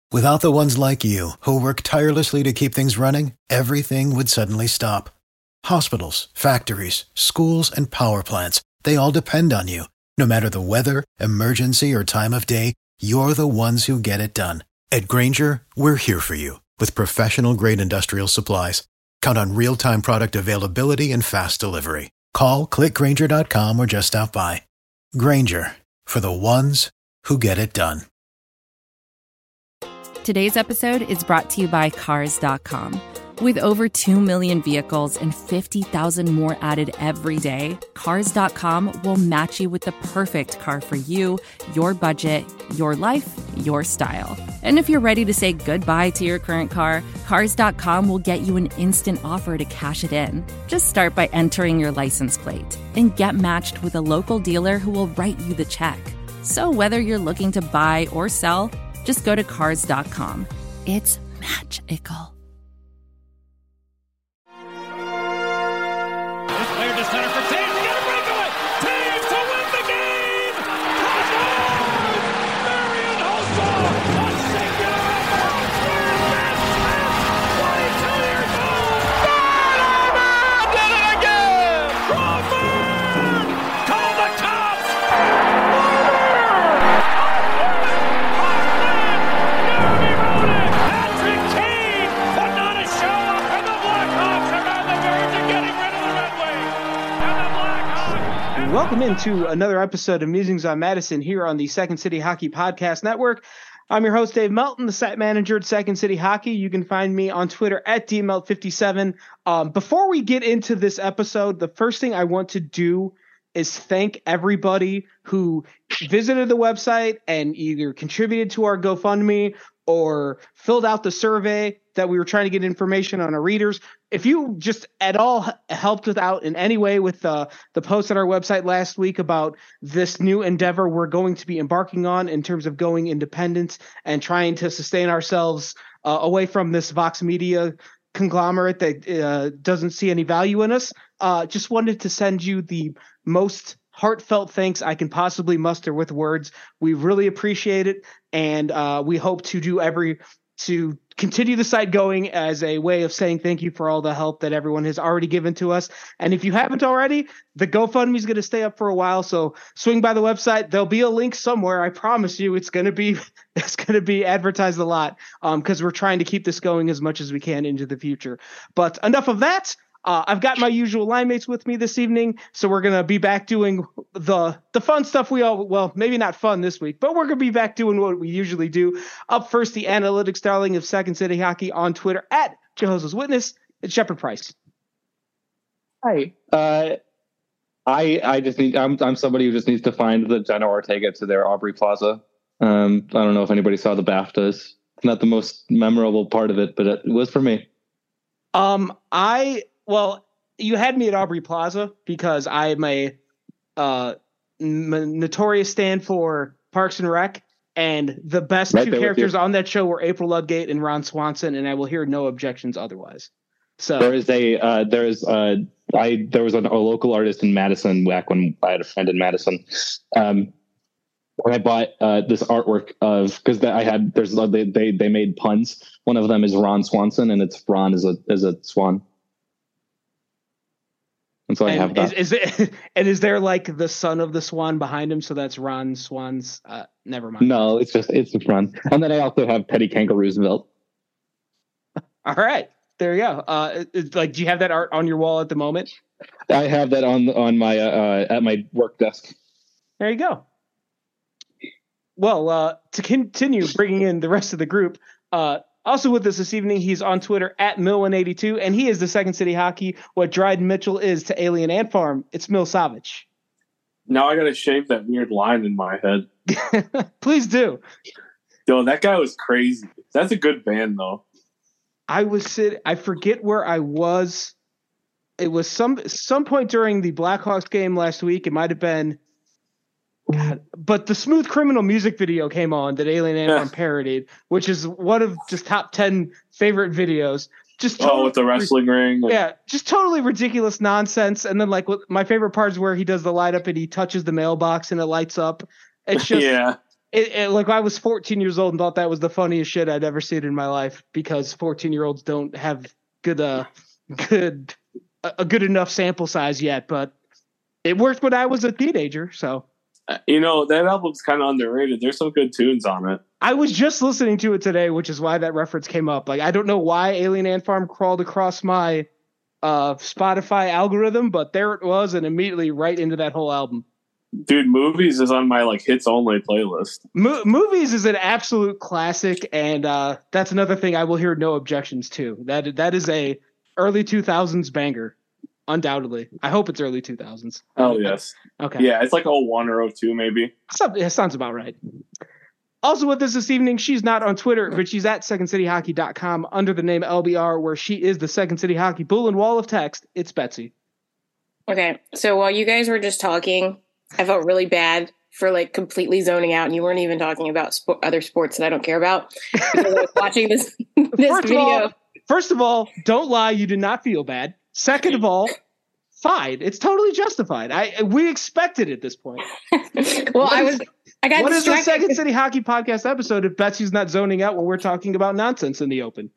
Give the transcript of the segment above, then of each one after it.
Without the ones like you, who work tirelessly to keep things running, everything would suddenly stop. Hospitals, factories, schools, and power plants, they all depend on you. No matter the weather, emergency, or time of day, you're the ones who get it done. At Grainger, we're here for you with professional-grade industrial supplies. Count on real-time product availability and fast delivery. Call, clickgrainger.com, or just stop by. Grainger, for the ones who get it done. Today's episode is brought to you by Cars.com. With over 2 million vehicles and 50,000 more added every day, Cars.com will match you with the perfect car for you, your budget, your life, your style. And if you're ready to say goodbye to your current car, Cars.com will get you an instant offer to cash it in. Just start by entering your license plate and get matched with a local dealer who will write you the check. So whether you're looking to buy or sell, just go to Cars.com. It's magical. Welcome into another episode of Musings on Madison here on the Second City Hockey Podcast Network. I'm your host, Dave Melton, the set manager at Second City Hockey. You can find me on Twitter at DMelt57. Before we get into this episode, the first thing I want to do is thank everybody who visited the website and either contributed to our GoFundMe or filled out the survey that we were trying to get information on our readers. If you just at all helped us out in any way with the post on our website last week about this new endeavor we're going to be embarking on in terms of going independent and trying to sustain ourselves away from this Vox Media conglomerate that doesn't see any value in us, just wanted to send you the most heartfelt thanks I can possibly muster with words. We really appreciate it, and we hope to do to continue the site going as a way of saying thank you for all the help that everyone has already given to us. And if you haven't already, the GoFundMe is going to stay up for a while, so swing by the website. There'll be a link somewhere. I promise you, it's going to be advertised a lot because we're trying to keep this going as much as we can into the future. But enough of that. I've got my usual line mates with me this evening, so we're going to be back doing the fun stuff maybe not fun this week, but we're going to be back doing what we usually do. Up first, the analytics darling of Second City Hockey on Twitter at Jehovah's Witness. It's Shepard Price. Hi. I'm somebody who just needs to find the Jenna Ortega to their Aubrey Plaza. I don't know if anybody saw the BAFTAs. It's not the most memorable part of it, but it was for me. Well, you had me at Aubrey Plaza because I'm a notorious stand for Parks and Rec, and the best two characters on that show were April Ludgate and Ron Swanson, and I will hear no objections otherwise. So there was a local artist in Madison back when I had a friend in Madison. When I bought this artwork because they made puns. One of them is Ron Swanson, and it's Ron as a swan. And so I have that. Is there like the son of the swan behind him? So that's Ron Swan's. Never mind. No, it's just Ron. And then I also have Teddy Kanker Roosevelt. All right, there you go. Do you have that art on your wall at the moment? I have that on my at my work desk. There you go. Well, to continue bringing in the rest of the group, also with us this evening, he's on Twitter at Mill182, and he is the Second City Hockey, what Dryden Mitchell is to Alien Ant Farm. It's Mill Savage. Now I got to shave that weird line in my head. Please do. Yo, that guy was crazy. That's a good band, though. I forget where I was. It was some point during the Blackhawks game last week. It might have been God, but the Smooth Criminal music video came on that Alien Ant Farm parodied, which is one of just top 10 favorite videos. Just totally, with the wrestling ring. Yeah, just totally ridiculous nonsense. And then like my favorite part is where he does the light up and he touches the mailbox and it lights up. It's just Like I was 14 years old and thought that was the funniest shit I'd ever seen in my life because 14-year-olds don't have a good enough sample size yet, but it worked when I was a teenager. So, that album's kind of underrated. There's some good tunes on it. I was just listening to it today, which is why that reference came up. Like, I don't know why Alien Ant Farm crawled across my Spotify algorithm, but there it was, and immediately right into that whole album. Dude, Movies is on my hits only playlist. Movies is an absolute classic, and that's another thing I will hear no objections to. That is a early 2000s banger, undoubtedly. I hope it's early 2000s. Oh yes, okay, yeah, it's like 01 or 02 maybe. It sounds about right. Also with us this evening, she's not on Twitter, but she's at secondcityhockey.com under the name LBR, where she is the Second City Hockey Bull and Wall of Text. It's Betsy. Okay, so while you guys were just talking, I felt really bad for completely zoning out, and you weren't even talking about other sports that I don't care about. Because I was watching this video. First of all, don't lie. You did not feel bad. Second of all, fine. It's totally justified. We expected at this point. Well, I got what distracted. Is the Second City Hockey Podcast episode if Betsy's not zoning out when we're talking about nonsense in the open?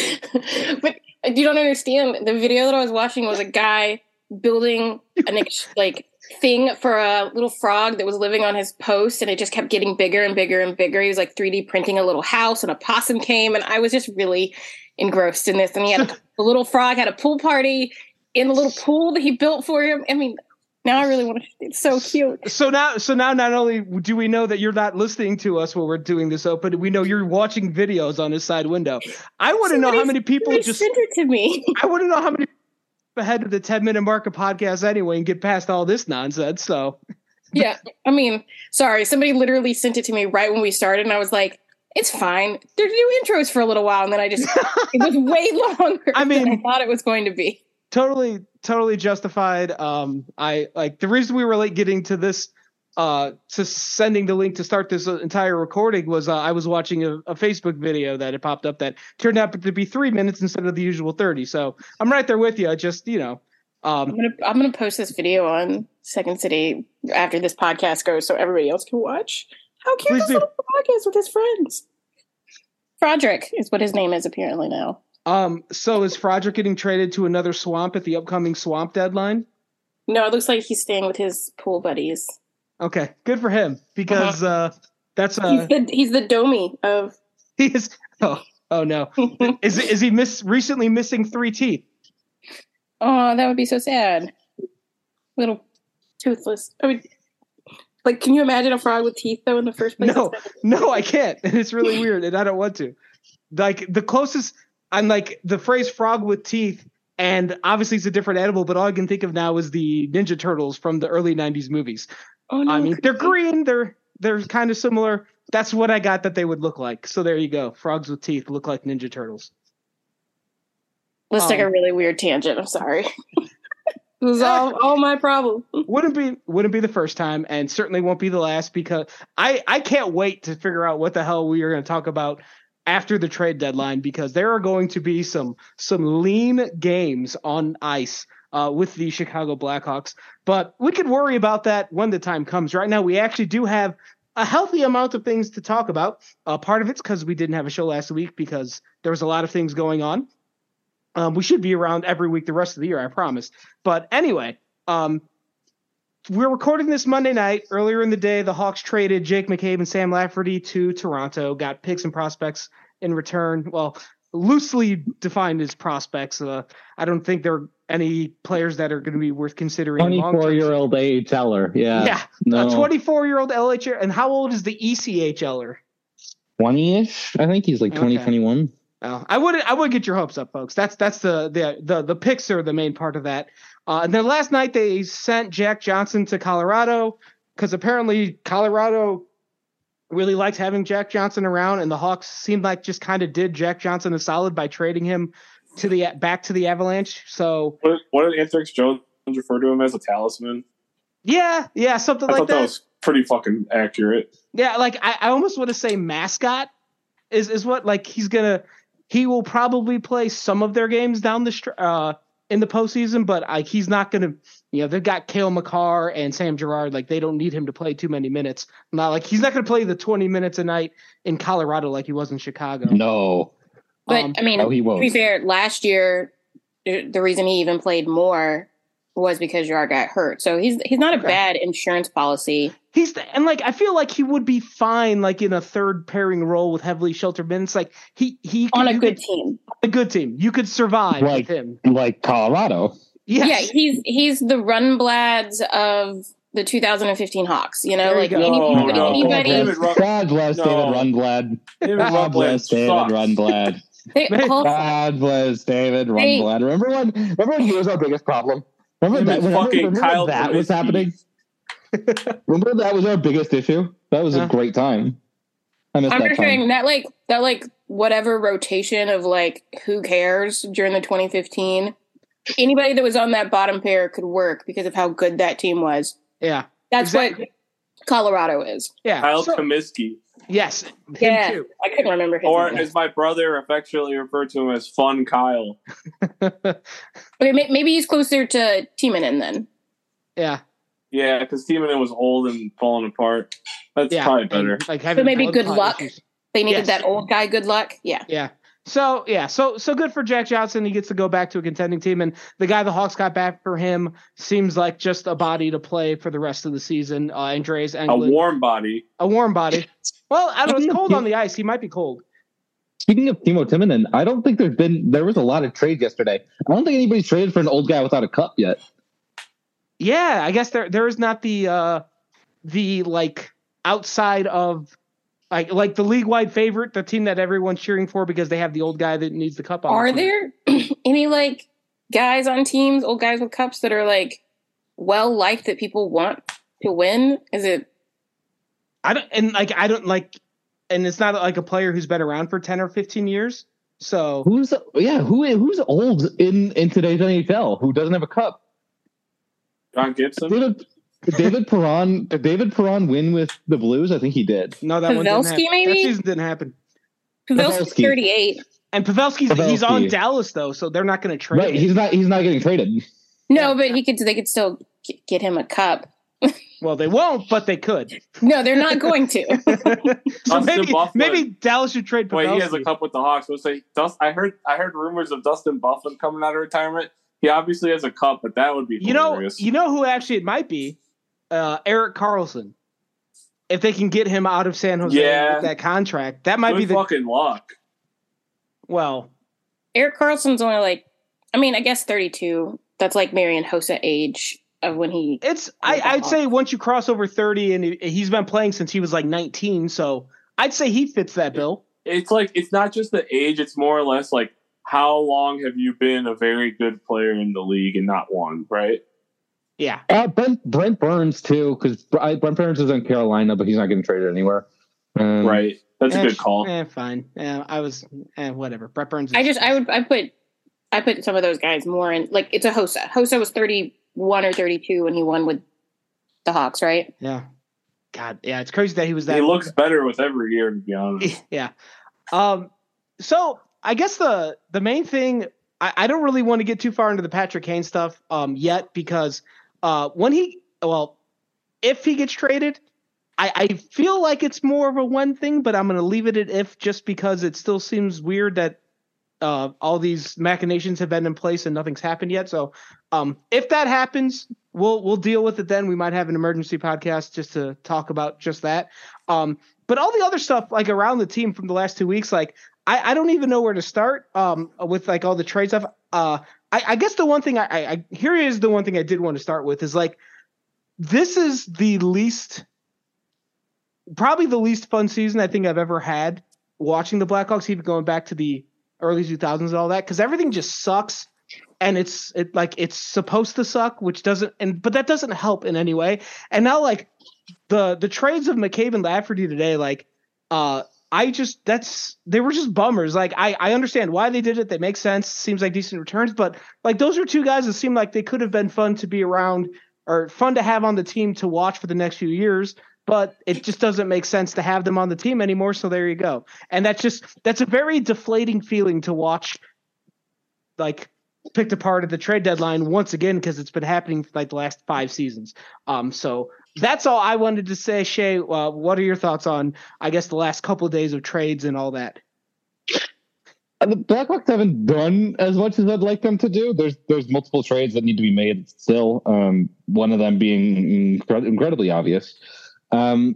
But you don't understand. The video that I was watching was a guy building an thing for a little frog that was living on his post, and it just kept getting bigger and bigger and bigger. He was 3D printing a little house, and a possum came, and I was just really engrossed in this. And he had the little frog had a pool party in the little pool that he built for him. I mean, now I really want to. It's so cute. So now, not only do we know that you're not listening to us while we're doing this open, we know you're watching videos on his side window. I want to know how many people just sent it to me. I want to know how many ahead of the 10-minute mark of podcast anyway and get past all this nonsense. So yeah, I mean, sorry, somebody literally sent it to me right when we started, and I was like, it's fine. There's new intros for a little while, and then it was way longer than I thought it was going to be. Totally justified. I the reason we were late getting to this, to sending the link to start this entire recording was I was watching a Facebook video that had popped up that turned out to be 3 minutes instead of the usual 30. So I'm right there with you. I just, I'm gonna post this video on Second City after this podcast goes, so everybody else can watch. How cute this little podcast with his friends. Froderick is what his name is apparently now. So is Froderick getting traded to another swamp at the upcoming swamp deadline? No, it looks like he's staying with his pool buddies. Okay, good for him because that's he's the Domi of. He is. Oh no! is he recently missing 3 teeth? Oh, that would be so sad. Little toothless. I mean, can you imagine a frog with teeth though in the first place? No, I can't, and it's really weird, and I don't want to. The closest. I'm the phrase frog with teeth, and obviously it's a different animal, but all I can think of now is the Ninja Turtles from the early 90s movies. Oh, no, I mean, they're green, they're kind of similar. That's what I got that they would look like. So there you go. Frogs with teeth look like Ninja Turtles. Let's take a really weird tangent. I'm sorry. It was all my problem. Wouldn't be the first time, and certainly won't be the last, because I can't wait to figure out what the hell we are going to talk about after the trade deadline, because there are going to be some lean games on ice with the Chicago Blackhawks. But we could worry about that when the time comes. Right now, we actually do have a healthy amount of things to talk about. Part of it's because we didn't have a show last week because there was a lot of things going on. We should be around every week the rest of the year, I promise. But anyway, we're recording this Monday night. Earlier in the day, the Hawks traded Jake McCabe and Sam Lafferty to Toronto, got picks and prospects in return. Well, loosely defined as prospects. I don't think there are any players that are going to be worth considering. 24-year-old AHLer. Yeah. Yeah. No. A 24-year-old LHL. And how old is the ECHLer? 20-ish. I think he's 2021. Oh, I would get your hopes up, folks. That's the picks are the main part of that. And then last night they sent Jack Johnson to Colorado because apparently Colorado really liked having Jack Johnson around, and the Hawks seemed like just kind of did Jack Johnson a solid by trading him back to the Avalanche. So what did Anthony Jones refer to him as, a talisman? Yeah, something like that. I thought that was pretty fucking accurate. Yeah, I almost want to say mascot is what he will probably play some of their games down the in the postseason, but like he's not going to, they've got Cale Makar and Sam Girard. Like they don't need him to play too many minutes. Not like he's not going to play the 20 minutes a night in Colorado like he was in Chicago. No. But I mean, no, he won't. To be fair, last year, the reason he even played more was because Girard got hurt. So he's not a bad insurance policy. I feel like he would be fine, like in a third pairing role with heavily sheltered minutes. Like he on a good team. A good team. You could survive with him. Like Colorado. Yes. Yeah, he's the Runblads of the 2015 Hawks. Anybody. God bless David Rundblad. God bless David Rundblad. God bless David Rundblad. Remember when he was our biggest problem? Remember that was happening? Remember that was our biggest issue? That was a great time. I'm just saying that whatever rotation of who cares during the 2015, anybody that was on that bottom pair could work because of how good that team was. Yeah. That's what Colorado is. Yeah. Kyle Comiskey. Yes. Yeah. Too. I couldn't remember his name. Or as my brother affectionately referred to him as Fun Kyle. Okay, maybe he's closer to Timonen then. Yeah. Yeah, because Timonen was old and falling apart. That's probably better. So maybe good luck. Issues. They needed that old guy good luck. Yeah. Yeah. So good for Jack Johnson. He gets to go back to a contending team, and the guy the Hawks got back for him seems like just a body to play for the rest of the season. Andreas Englund. A warm body. Well, I don't know. It's cold on the ice. He might be cold. Speaking of Timo Timonen, I don't think there was a lot of trades yesterday. I don't think anybody's traded for an old guy without a cup yet. Yeah, I guess there is not the outside of like the league wide favorite, the team that everyone's cheering for because they have the old guy that needs the cup. Are there any guys on teams, old guys with cups that are well liked that people want to win? Is it? And it's not like a player who's been around for 10 or 15 years. So who's old in today's NHL who doesn't have a cup? John Gibson. Did David Perron win with the Blues? I think he did. No, that one didn't happen. Maybe? That season didn't happen. Pavelski's 38. And Pavelski's he's on Dallas though, so they're not going to trade. Right, he's not getting traded. No, but they could still get him a cup. Well, they won't, but they could. No, they're not going to. So maybe Dallas should trade Pavelski. Wait, he has a cup with the Hawks. I heard rumors of Dustin Byfuglien coming out of retirement. He obviously has a cup, but that would be hilarious. You know who actually it might be? Erik Karlsson. If they can get him out of San Jose with that contract, that might be the fucking luck. Well, Erik Karlsson's only I guess 32. That's Marian Hossa age of when he. I'd say once you cross over 30, and he's been playing since he was 19, so I'd say he fits that bill. It's it's not just the age; it's more or less how long have you been a very good player in the league and not won, right? Yeah. Brent Burns, too, because Brent Burns is in Carolina, but he's not getting traded anywhere. Right. That's a good call. Fine. I was whatever. Brent Burns. I put some of those guys more in, it's a Hossa. Hossa was 31 or 32 when he won with the Hawks, right? Yeah. God, yeah, it's crazy that he was that. He looks better with every year, to be honest. Yeah. So I guess the main thing, I don't really want to get too far into the Patrick Kane stuff yet because if he gets traded, I feel like it's more of a when thing, but I'm going to leave it at if just because it still seems weird that all these machinations have been in place and nothing's happened yet. So if that happens, we'll deal with it then. We might have an emergency podcast just to talk about just that. But all the other stuff around the team from the last 2 weeks, I don't even know where to start with all the trade stuff. I guess the one thing here is the one thing I did want to start with is this is probably the least fun season I think I've ever had watching the Blackhawks, even going back to the early 2000s and all that, because everything just sucks and it's supposed to suck, which doesn't, but that doesn't help in any way. And now the trades of McCabe and Lafferty today, they were just bummers. I understand why they did it. They make sense. Seems like decent returns, but those are two guys that seem like they could have been fun to be around or fun to have on the team to watch for the next few years, but it just doesn't make sense to have them on the team anymore. So there you go. And that's a very deflating feeling to watch, picked apart at the trade deadline once again because it's been happening for like the last 5 seasons. So that's all I wanted to say. Shay, what are your thoughts on, I guess, the last couple of days of trades and all that? The Blackhawks haven't done as much as I'd like them to do. There's multiple trades that need to be made still. One of them being incredibly obvious. But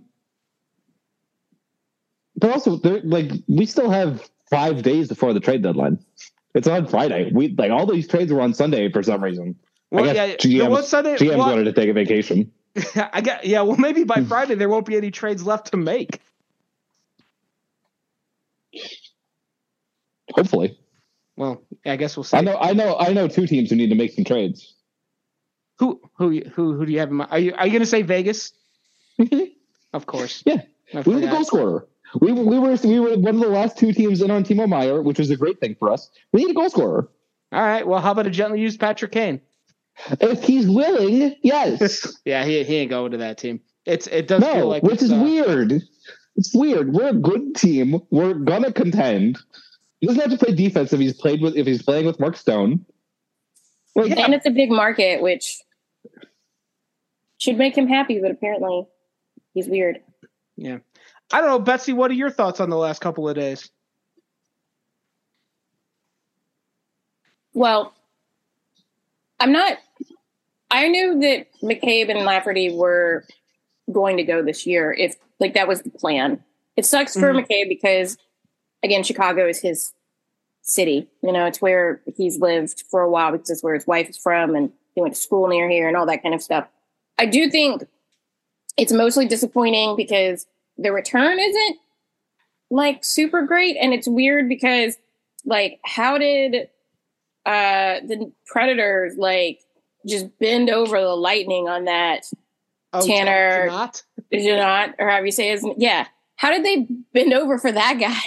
also, we still have 5 days before the trade deadline. It's on Friday. All these trades were on Sunday for some reason. Well, GM wanted to take a vacation. Well, maybe by Friday there won't be any trades left to make. Hopefully. Well, I guess we'll see. I know 2 teams who need to make some trades. Who do you have in mind? Are you going to say Vegas? Of course. Yeah. We were the goal scorer. We were one of the last 2 teams in on Timo Meier, which was a great thing for us. We need a goal scorer. All right. Well, how about a gently used Patrick Kane? If he's willing, yes. Yeah, he ain't going to that team. It does feel like which is weird. It's weird. We're a good team. We're gonna contend. He doesn't have to play defense if he's playing with Mark Stone. Well, and it's a big market, which should make him happy, but apparently he's weird. Yeah. I don't know, Betsy, what are your thoughts on the last couple of days? Well, I knew that McCabe and Lafferty were going to go this year if that was the plan. It sucks for McCabe because, again, Chicago is his city. It's where he's lived for a while because it's where his wife is from and he went to school near here and all that kind of stuff. I do think it's mostly disappointing because the return isn't super great. And it's weird because how did the Predators just bend over the Lightning on that Tanner Jeannot, or however you say his name? Yeah. How did they bend over for that guy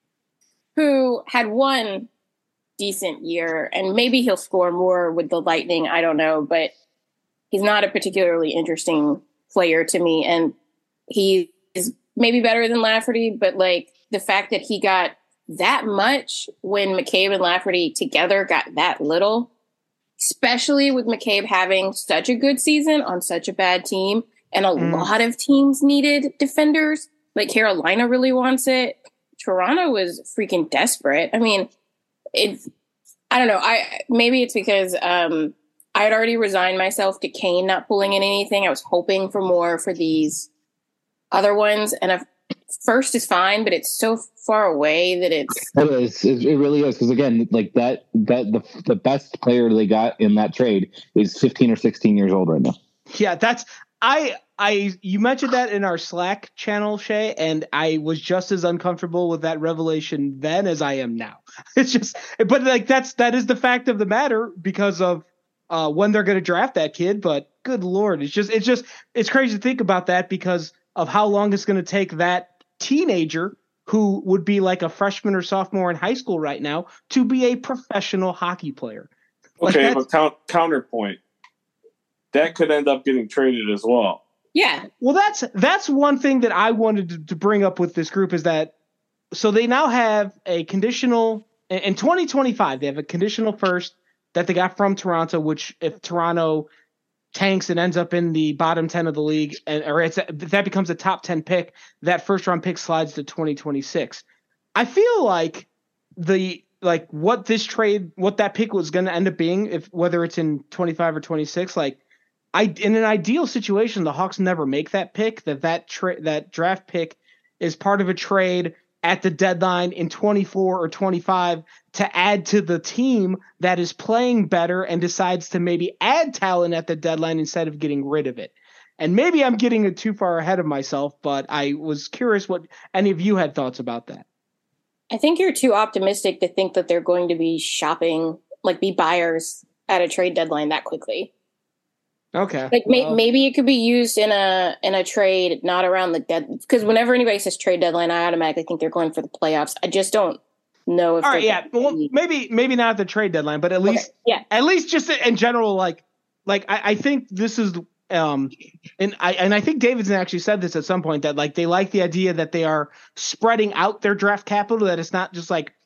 who had one decent year, and maybe he'll score more with the Lightning. I don't know, but he's not a particularly interesting player to me. And he is maybe better than Lafferty, but the fact that he got that much when McCabe and Lafferty together got that little, especially with McCabe having such a good season on such a bad team. And a lot of teams needed defenders. Carolina really wants it. Toronto was freaking desperate. I mean, I don't know. Maybe it's because I had already resigned myself to Kane not pulling in anything. I was hoping for more for these other ones. And first is fine, but it's so far away that it really is. Because again, the best player they got in that trade is 15 or 16 years old right now. Yeah, you mentioned that in our Slack channel, Shay, and I was just as uncomfortable with that revelation then as I am now. It's just, but that is the fact of the matter because of when they're going to draft that kid. But good Lord, it's crazy to think about that because of how long it's going to take that teenager who would be a freshman or sophomore in high school right now to be a professional hockey player. Okay, but counterpoint. That could end up getting traded as well. Yeah. Well, that's one thing that I wanted to bring up with this group is that so they now have a conditional in 2025. They have a conditional first that they got from Toronto, which if Toronto tanks and ends up in the bottom 10 of the league, that becomes a top 10 pick, that first round pick slides to 2026. I feel like what that pick was going to end up being, whether it's in 25 or 26, in an ideal situation, the Hawks never make that pick. That draft pick is part of a trade at the deadline in 24 or 25 to add to the team that is playing better and decides to maybe add talent at the deadline instead of getting rid of it. And maybe I'm getting it too far ahead of myself, but I was curious what any of you had thoughts about that. I think you're too optimistic to think that they're going to be shopping, be buyers at a trade deadline that quickly. Okay. Maybe it could be used in a trade, not around the dead. Because whenever anybody says trade deadline, I automatically think they're going for the playoffs. I just don't know if. All right, yeah. Well, maybe not at the trade deadline, but at least just in general, I think this is, and I think Davidson actually said this at some point that they like the idea that they are spreading out their draft capital, that it's not just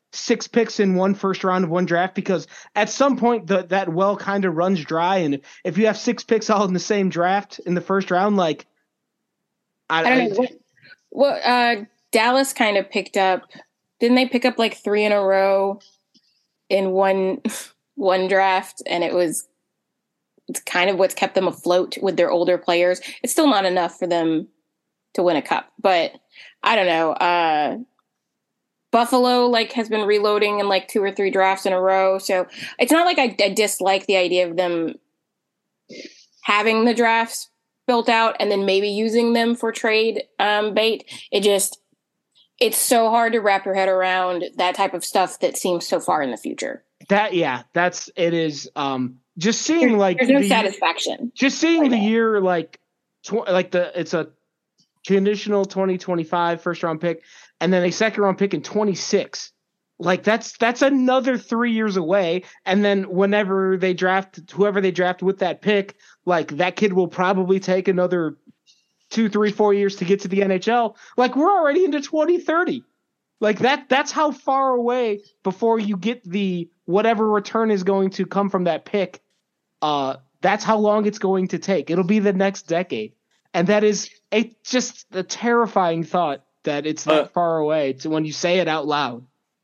6 picks in one first round of one draft, because at some point that well kind of runs dry. And if you have 6 picks all in the same draft in the first round, like I don't know what Dallas kind of picked up. Didn't they pick up like 3 in a row in one draft? And it's kind of what's kept them afloat with their older players. It's still not enough for them to win a cup, but I don't know. Buffalo like has been reloading in like 2 or 3 drafts in a row. So it's not like I dislike the idea of them having the drafts built out and then maybe using them for trade bait. It's so hard to wrap your head around that type of stuff that seems so far in the future. It is. Just seeing there's no satisfaction. Just seeing the year it's a conditional 2025 first round pick and then a second round pick in 26. Like that's another 3 years away. And then whoever they draft with that pick, like that kid will probably take another 2, 3, 4 years to get to the NHL. Like we're already into 2030. Like that's how far away before you get the whatever return is going to come from that pick. That's how long it's going to take. It'll be the next decade. And that is just a terrifying thought that it's that far away to when you say it out loud.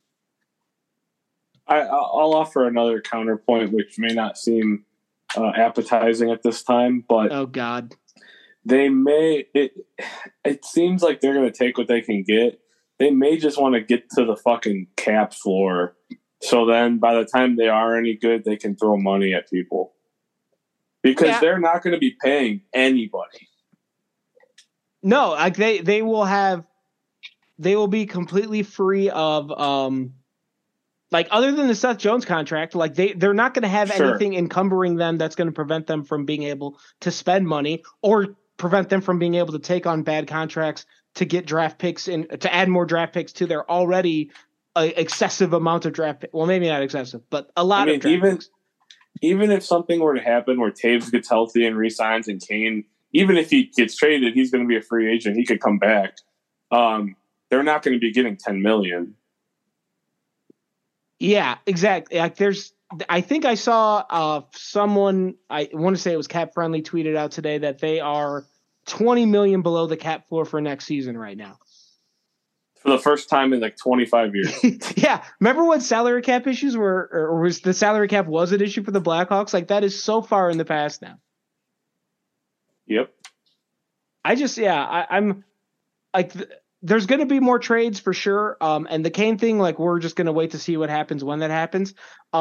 I'll offer another counterpoint, which may not seem appetizing at this time, but oh God, they may. It seems like they're going to take what they can get. They may just want to get to the fucking cap floor, so then by the time they are any good, they can throw money at people because they're not going to be paying anybody. No, like they will be completely free of like other than the Seth Jones contract, like they're not going to have anything encumbering them that's going to prevent them from being able to spend money or prevent them from being able to take on bad contracts to get draft picks and to add more draft picks to their already excessive amount of draft picks. Well, maybe not excessive, but a lot of draft picks. Even if something were to happen where Taves gets healthy and resigns and Kane, even if he gets traded, he's going to be a free agent. He could come back. They're not going to be getting $10 million. Yeah, exactly. Like I think I saw someone, I want to say it was Cap Friendly, tweeted out today that they are $20 million below the cap floor for next season right now. For the first time in like 25 years. Yeah. Remember when salary cap issues or was the salary cap was an issue for the Blackhawks? Like that is so far in the past now. Yep. I'm like, there's going to be more trades for sure. And the Kane thing, like we're just going to wait to see what happens when that happens.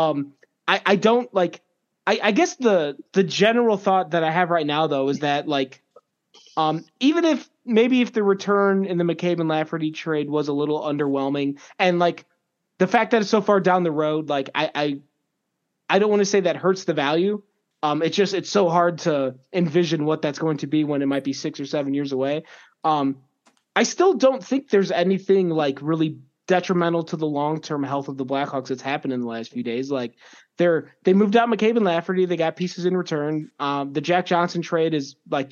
I don't like, I guess the general thought that I have right now though, is that like, even if the return in the McCabe and Lafferty trade was a little underwhelming and like the fact that it's so far down the road, like I don't want to say that hurts the value. It's so hard to envision what that's going to be when it might be 6 or 7 years away. I still don't think there's anything like really detrimental to the long-term health of the Blackhawks that's happened in the last few days. Like they moved out McCabe and Lafferty. They got pieces in return. The Jack Johnson trade is like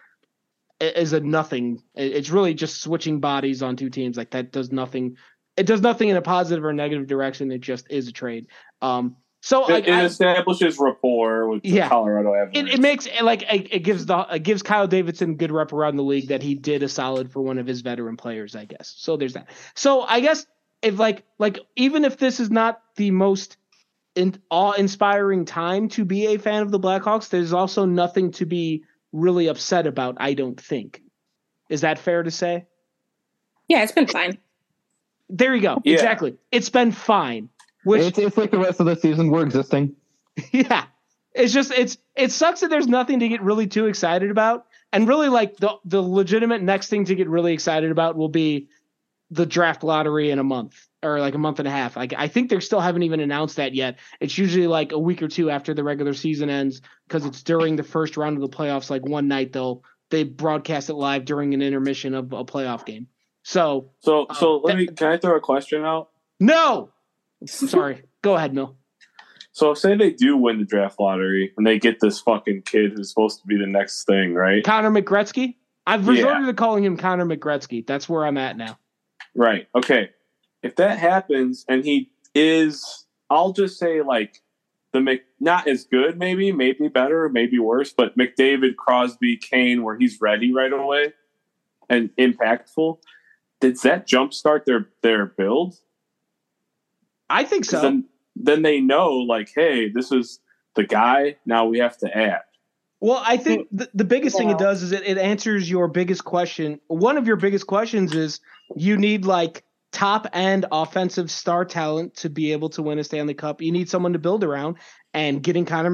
is a nothing. It's really just switching bodies on two teams. Like that does nothing. It does nothing in a positive or negative direction. It just is a trade. So it establishes rapport with the Colorado Avalanche. It makes it gives Kyle Davidson good rep around the league that he did a solid for one of his veteran players, I guess. So there's that. So I guess if like even if this is not the most awe-inspiring time to be a fan of the Blackhawks, there's also nothing to be really upset about, I don't think. Is that fair to say? Yeah, it's been fine. There you go. Yeah. Exactly. It's been fine. It's like the rest of the season we're existing. Yeah. It sucks that there's nothing to get really too excited about. And really like the legitimate next thing to get really excited about will be the draft lottery in a month or like a month and a half. I think they still haven't even announced that yet. It's usually like a week or two after the regular season ends because it's during the first round of the playoffs. Like one night they broadcast it live during an intermission of a playoff game. So can I throw a question out? No. Sorry. Go ahead, Mill. So say they do win the draft lottery and they get this fucking kid who's supposed to be the next thing, right? Connor McGretzky? I've resorted to calling him Connor McGretzky. That's where I'm at now. Right. Okay. if that happens and he is, I'll just say like not as good, maybe better, maybe worse, but McDavid, Crosby, Kane, where he's ready right away and impactful. Does that jumpstart their build? I think so. Then they know, like, hey, this is the guy. Now we have to add. Well, I think the biggest thing it does is it answers your biggest question. One of your biggest questions is you need like top end offensive star talent to be able to win a Stanley Cup. You need someone to build around, and getting Connor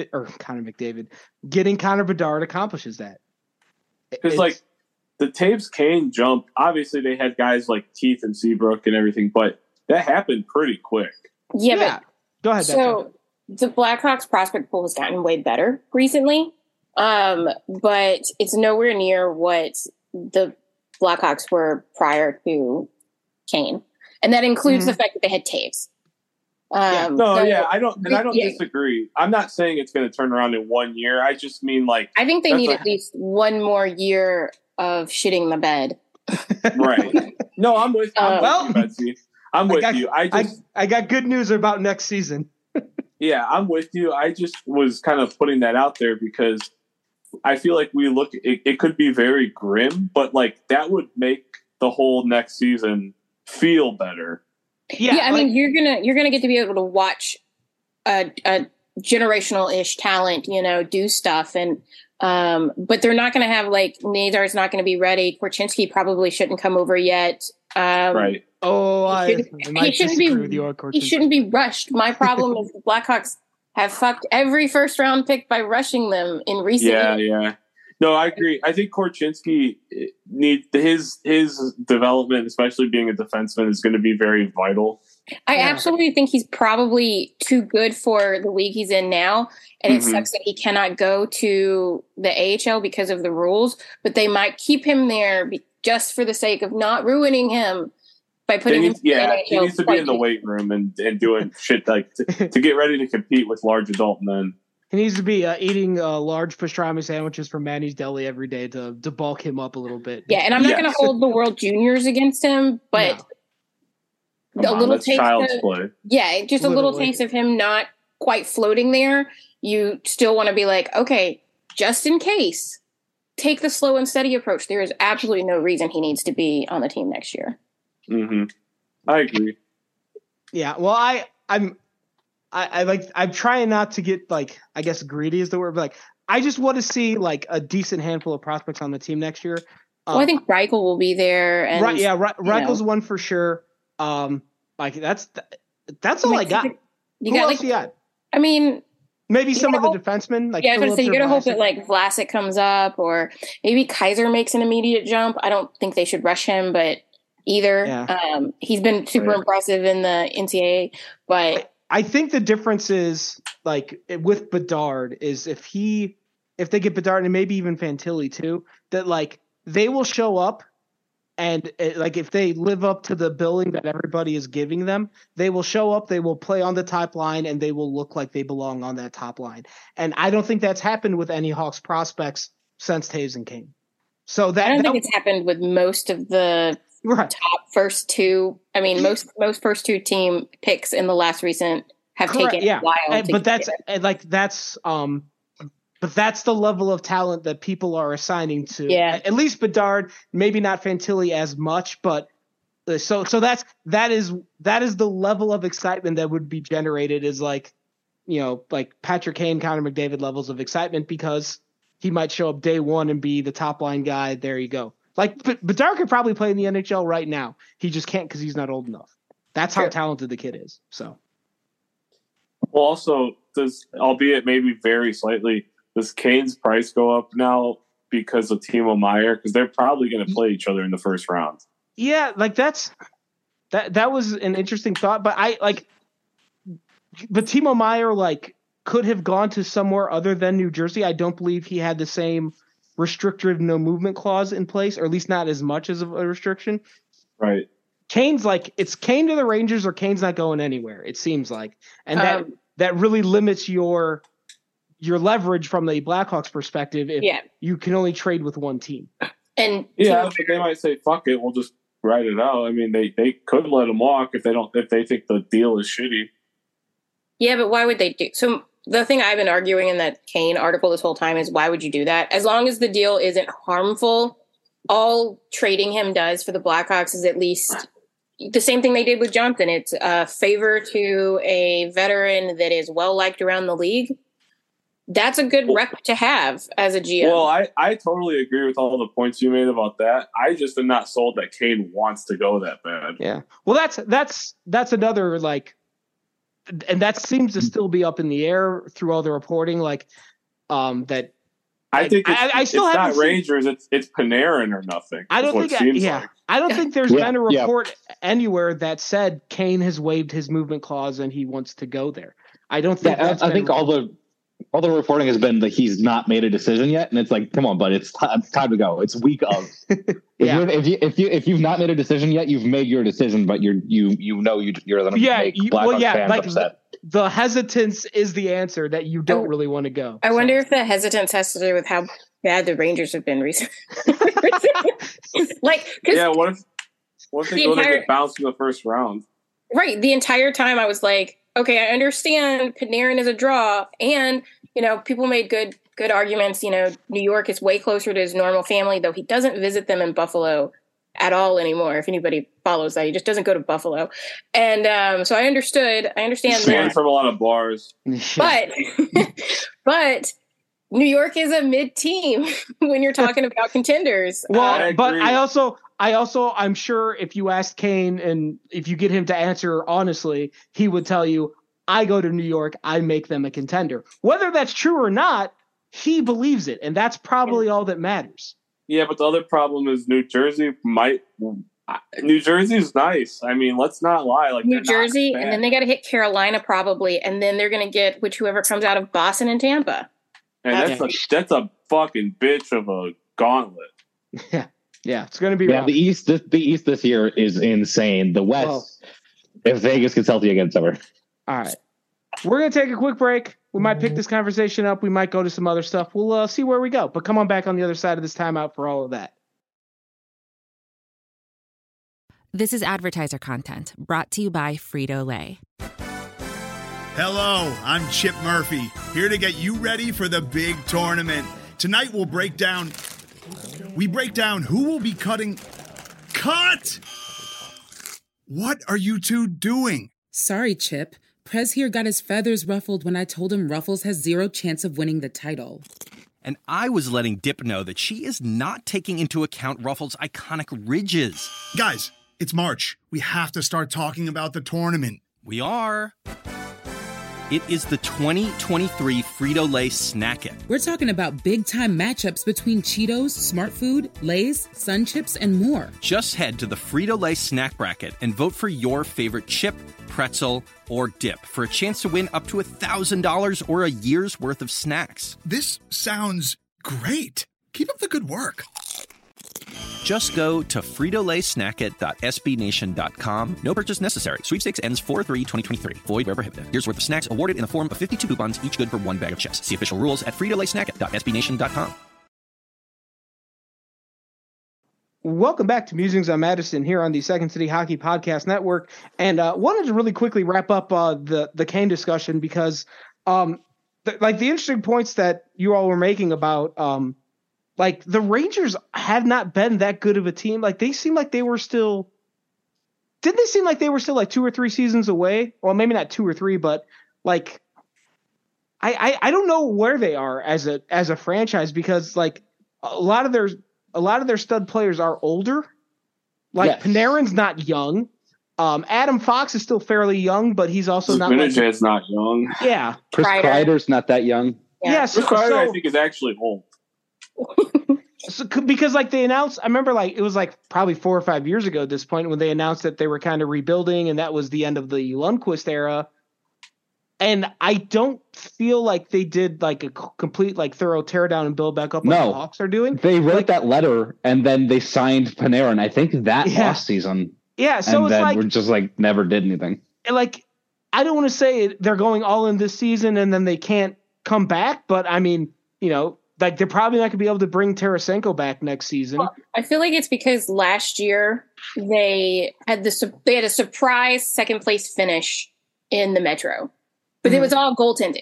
Bedard accomplishes that. Because like the Taves Kane jump, obviously they had guys like Keith and Seabrook and everything, but that happened pretty quick. Yeah, but go ahead. So the Blackhawks prospect pool has gotten way better recently, but it's nowhere near what the Blackhawks were prior to Kane, and that includes the fact that they had Taves. I don't disagree. I'm not saying it's going to turn around in 1 year. I just mean like I think they need at least one more year of shitting the bed. Right. No, I'm with you, Betsy. I'm with you. I got good news about next season. Yeah, I'm with you. I just was kind of putting that out there because I feel like it could be very grim, but like that would make the whole next season feel better. Yeah, I mean you're gonna get to be able to watch a generational-ish talent, do stuff, and but they're not gonna have like Nadar's not gonna be ready. Korchinski probably shouldn't come over yet. Right. He shouldn't be rushed. My problem is the Blackhawks have fucked every first round pick by rushing them in recent years. Yeah. No, I agree. I think Korchinski needs his development, especially being a defenseman, is going to be very vital. I absolutely think he's probably too good for the league he's in now, and it sucks that he cannot go to the AHL because of the rules. But they might keep him there just for the sake of not ruining him by putting him. Yeah, he needs to be in the weight room and doing shit like to get ready to compete with large adult men. He needs to be eating large pastrami sandwiches from Manny's Deli every day to bulk him up a little bit. Yeah, and I'm not going to hold the World Juniors against him, but that's child's play. Yeah, just a little taste of him not quite floating there. You still want to be like, okay, just in case, take the slow and steady approach. There is absolutely no reason he needs to be on the team next year. Mm-hmm. I agree. Yeah, well, I'm trying not to get like, I guess greedy is the word, but like I just want to see like a decent handful of prospects on the team next year. Well, I think Reichel will be there, and Reichel's one for sure. Like that's all I got. Who else you got? I mean, maybe some of the defensemen. Like I was going to say, you got to hope that like Vlasic comes up, or maybe Kaiser makes an immediate jump. I don't think they should rush him, but either. Yeah. He's been super impressive in the NCAA, but I think the difference is like with Bedard is if they get Bedard and maybe even Fantilli too, that like they will show up and like if they live up to the billing that everybody is giving them, they will show up, they will play on the top line, and they will look like they belong on that top line. And I don't think that's happened with any Hawks prospects since Taves and King. So I don't think it's happened with most of the top first two. I mean, most first two team picks in the last recent have taken a while. But that's the level of talent that people are assigning to. Yeah. At least Bedard, maybe not Fantilli as much, but so that is the level of excitement that would be generated is like, like Patrick Kane, Connor McDavid levels of excitement because he might show up day one and be the top line guy. There you go. Like Bedard could probably play in the NHL right now. He just can't because he's not old enough. That's how talented the kid is. So. Well, also, albeit maybe very slightly, does Kane's price go up now because of Timo Meier? Because they're probably going to play each other in the first round. Yeah, like that was an interesting thought, but but Timo Meier like could have gone to somewhere other than New Jersey. I don't believe he had the same restrictive no movement clause in place, or at least not as much as a restriction. Right. Kane's like it's Kane to the Rangers or Kane's not going anywhere. It seems like, and that really limits your leverage from the Blackhawks perspective if you can only trade with one team. And they might say, "Fuck it, we'll just ride it out. I mean, they could let him walk if they think the deal is shitty. Yeah, but why would they do so? The thing I've been arguing in that Kane article this whole time is why would you do that? As long as the deal isn't harmful, all trading him does for the Blackhawks is at least the same thing they did with Johnson. It's a favor to a veteran that is well liked around the league. That's a good rep to have as a GM. Well, I totally agree with all the points you made about that. I just am not sold that Kane wants to go that bad. Yeah. Well, that's another like, and that seems to still be up in the air through all the reporting. Like, that. I think I still it's haven't not Rangers. It's Panarin or nothing. I don't think. Like. I don't think there's been a report anywhere that said Kane has waived his movement clause and he wants to go there. I don't think. I think all the reporting has been that he's not made a decision yet, and it's like, come on, bud, it's time to go. It's week of. If you've not made a decision yet, you've made your decision, but you're going to make Blackhawks fans upset. The hesitance is the answer that you don't really want to go. I wonder if the hesitance has to do with how bad the Rangers have been recently. What if they get bounced in the first round? Right. The entire time I was like, okay, I understand Panarin is a draw, and people made good arguments. New York is way closer to his normal family, though he doesn't visit them in Buffalo at all anymore. If anybody follows that, he just doesn't go to Buffalo, and so I understand that from a lot of bars, but New York is a mid team when you're talking about contenders. Well, but I also, I'm sure if you ask Kane and if you get him to answer honestly, he would tell you, I go to New York, I make them a contender. Whether that's true or not, he believes it, and that's probably all that matters. Yeah, but the other problem is New Jersey is nice. I mean, let's not lie. Like New Jersey, and then they got to hit Carolina probably, and then they're going to get whoever comes out of Boston and Tampa. And that's a fucking bitch of a gauntlet. Yeah, it's going to be rough. The East this year is insane. The West, if Vegas gets healthy again, summer. All right, we're going to take a quick break. We might pick this conversation up. We might go to some other stuff. We'll see where we go. But come on back on the other side of this timeout for all of that. This is advertiser content brought to you by Frito-Lay. Hello, I'm Chip Murphy, here to get you ready for the big tournament. Tonight we'll break down who will be cutting. Cut! What are you two doing? Sorry, Chip. Prez here got his feathers ruffled when I told him Ruffles has zero chance of winning the title. And I was letting Dip know that she is not taking into account Ruffles' iconic ridges. Guys, it's March. We have to start talking about the tournament. We are. It is the 2023 Frito-Lay Snack It. We're talking about big-time matchups between Cheetos, Smart Food, Lay's, Sun Chips, and more. Just head to the Frito-Lay Snack Bracket and vote for your favorite chip, pretzel, or dip for a chance to win up to $1,000 or a year's worth of snacks. This sounds great. Keep up the good work. Just go to fritolaysnackit.sbnation.com. No purchase necessary. Sweepstakes ends 4/3/2023. Void where prohibited. Year's worth of snacks awarded in the form of 52 coupons, each good for one bag of chips. See official rules at fritolaysnackit.sbnation.com. Welcome back to Musings on Madison here on the Second City Hockey Podcast Network. And wanted to really quickly wrap up the Kane discussion because the interesting points that you all were making about like the Rangers have not been that good of a team. Like they seem like they were still, didn't they seem like they were still like 2 or 3 seasons away? Well, maybe not 2 or 3, but like, I don't know where they are as a franchise because like a lot of their stud players are older. Like Panarin's not young. Adam Fox is still fairly young, but he's also not. Vinny's not young. Yeah. Chris Kreider's not that young. Yeah. Chris Kreider, I think, is actually old. Because like they announced, I remember like it was like probably 4 or 5 years ago at this point when they announced that they were kind of rebuilding and that was the end of the Lundqvist era. And I don't feel like they did like a complete like thorough teardown and build back up like the Hawks are doing. They wrote that letter and then they signed Panarin. I think that last season. Yeah, so and it's then like we're just like never did anything. Like I don't want to say they're going all in this season and then they can't come back, but I mean, like they're probably not going to be able to bring Tarasenko back next season. Well, I feel like it's because last year they had a surprise second place finish in the Metro, but it was all goaltending.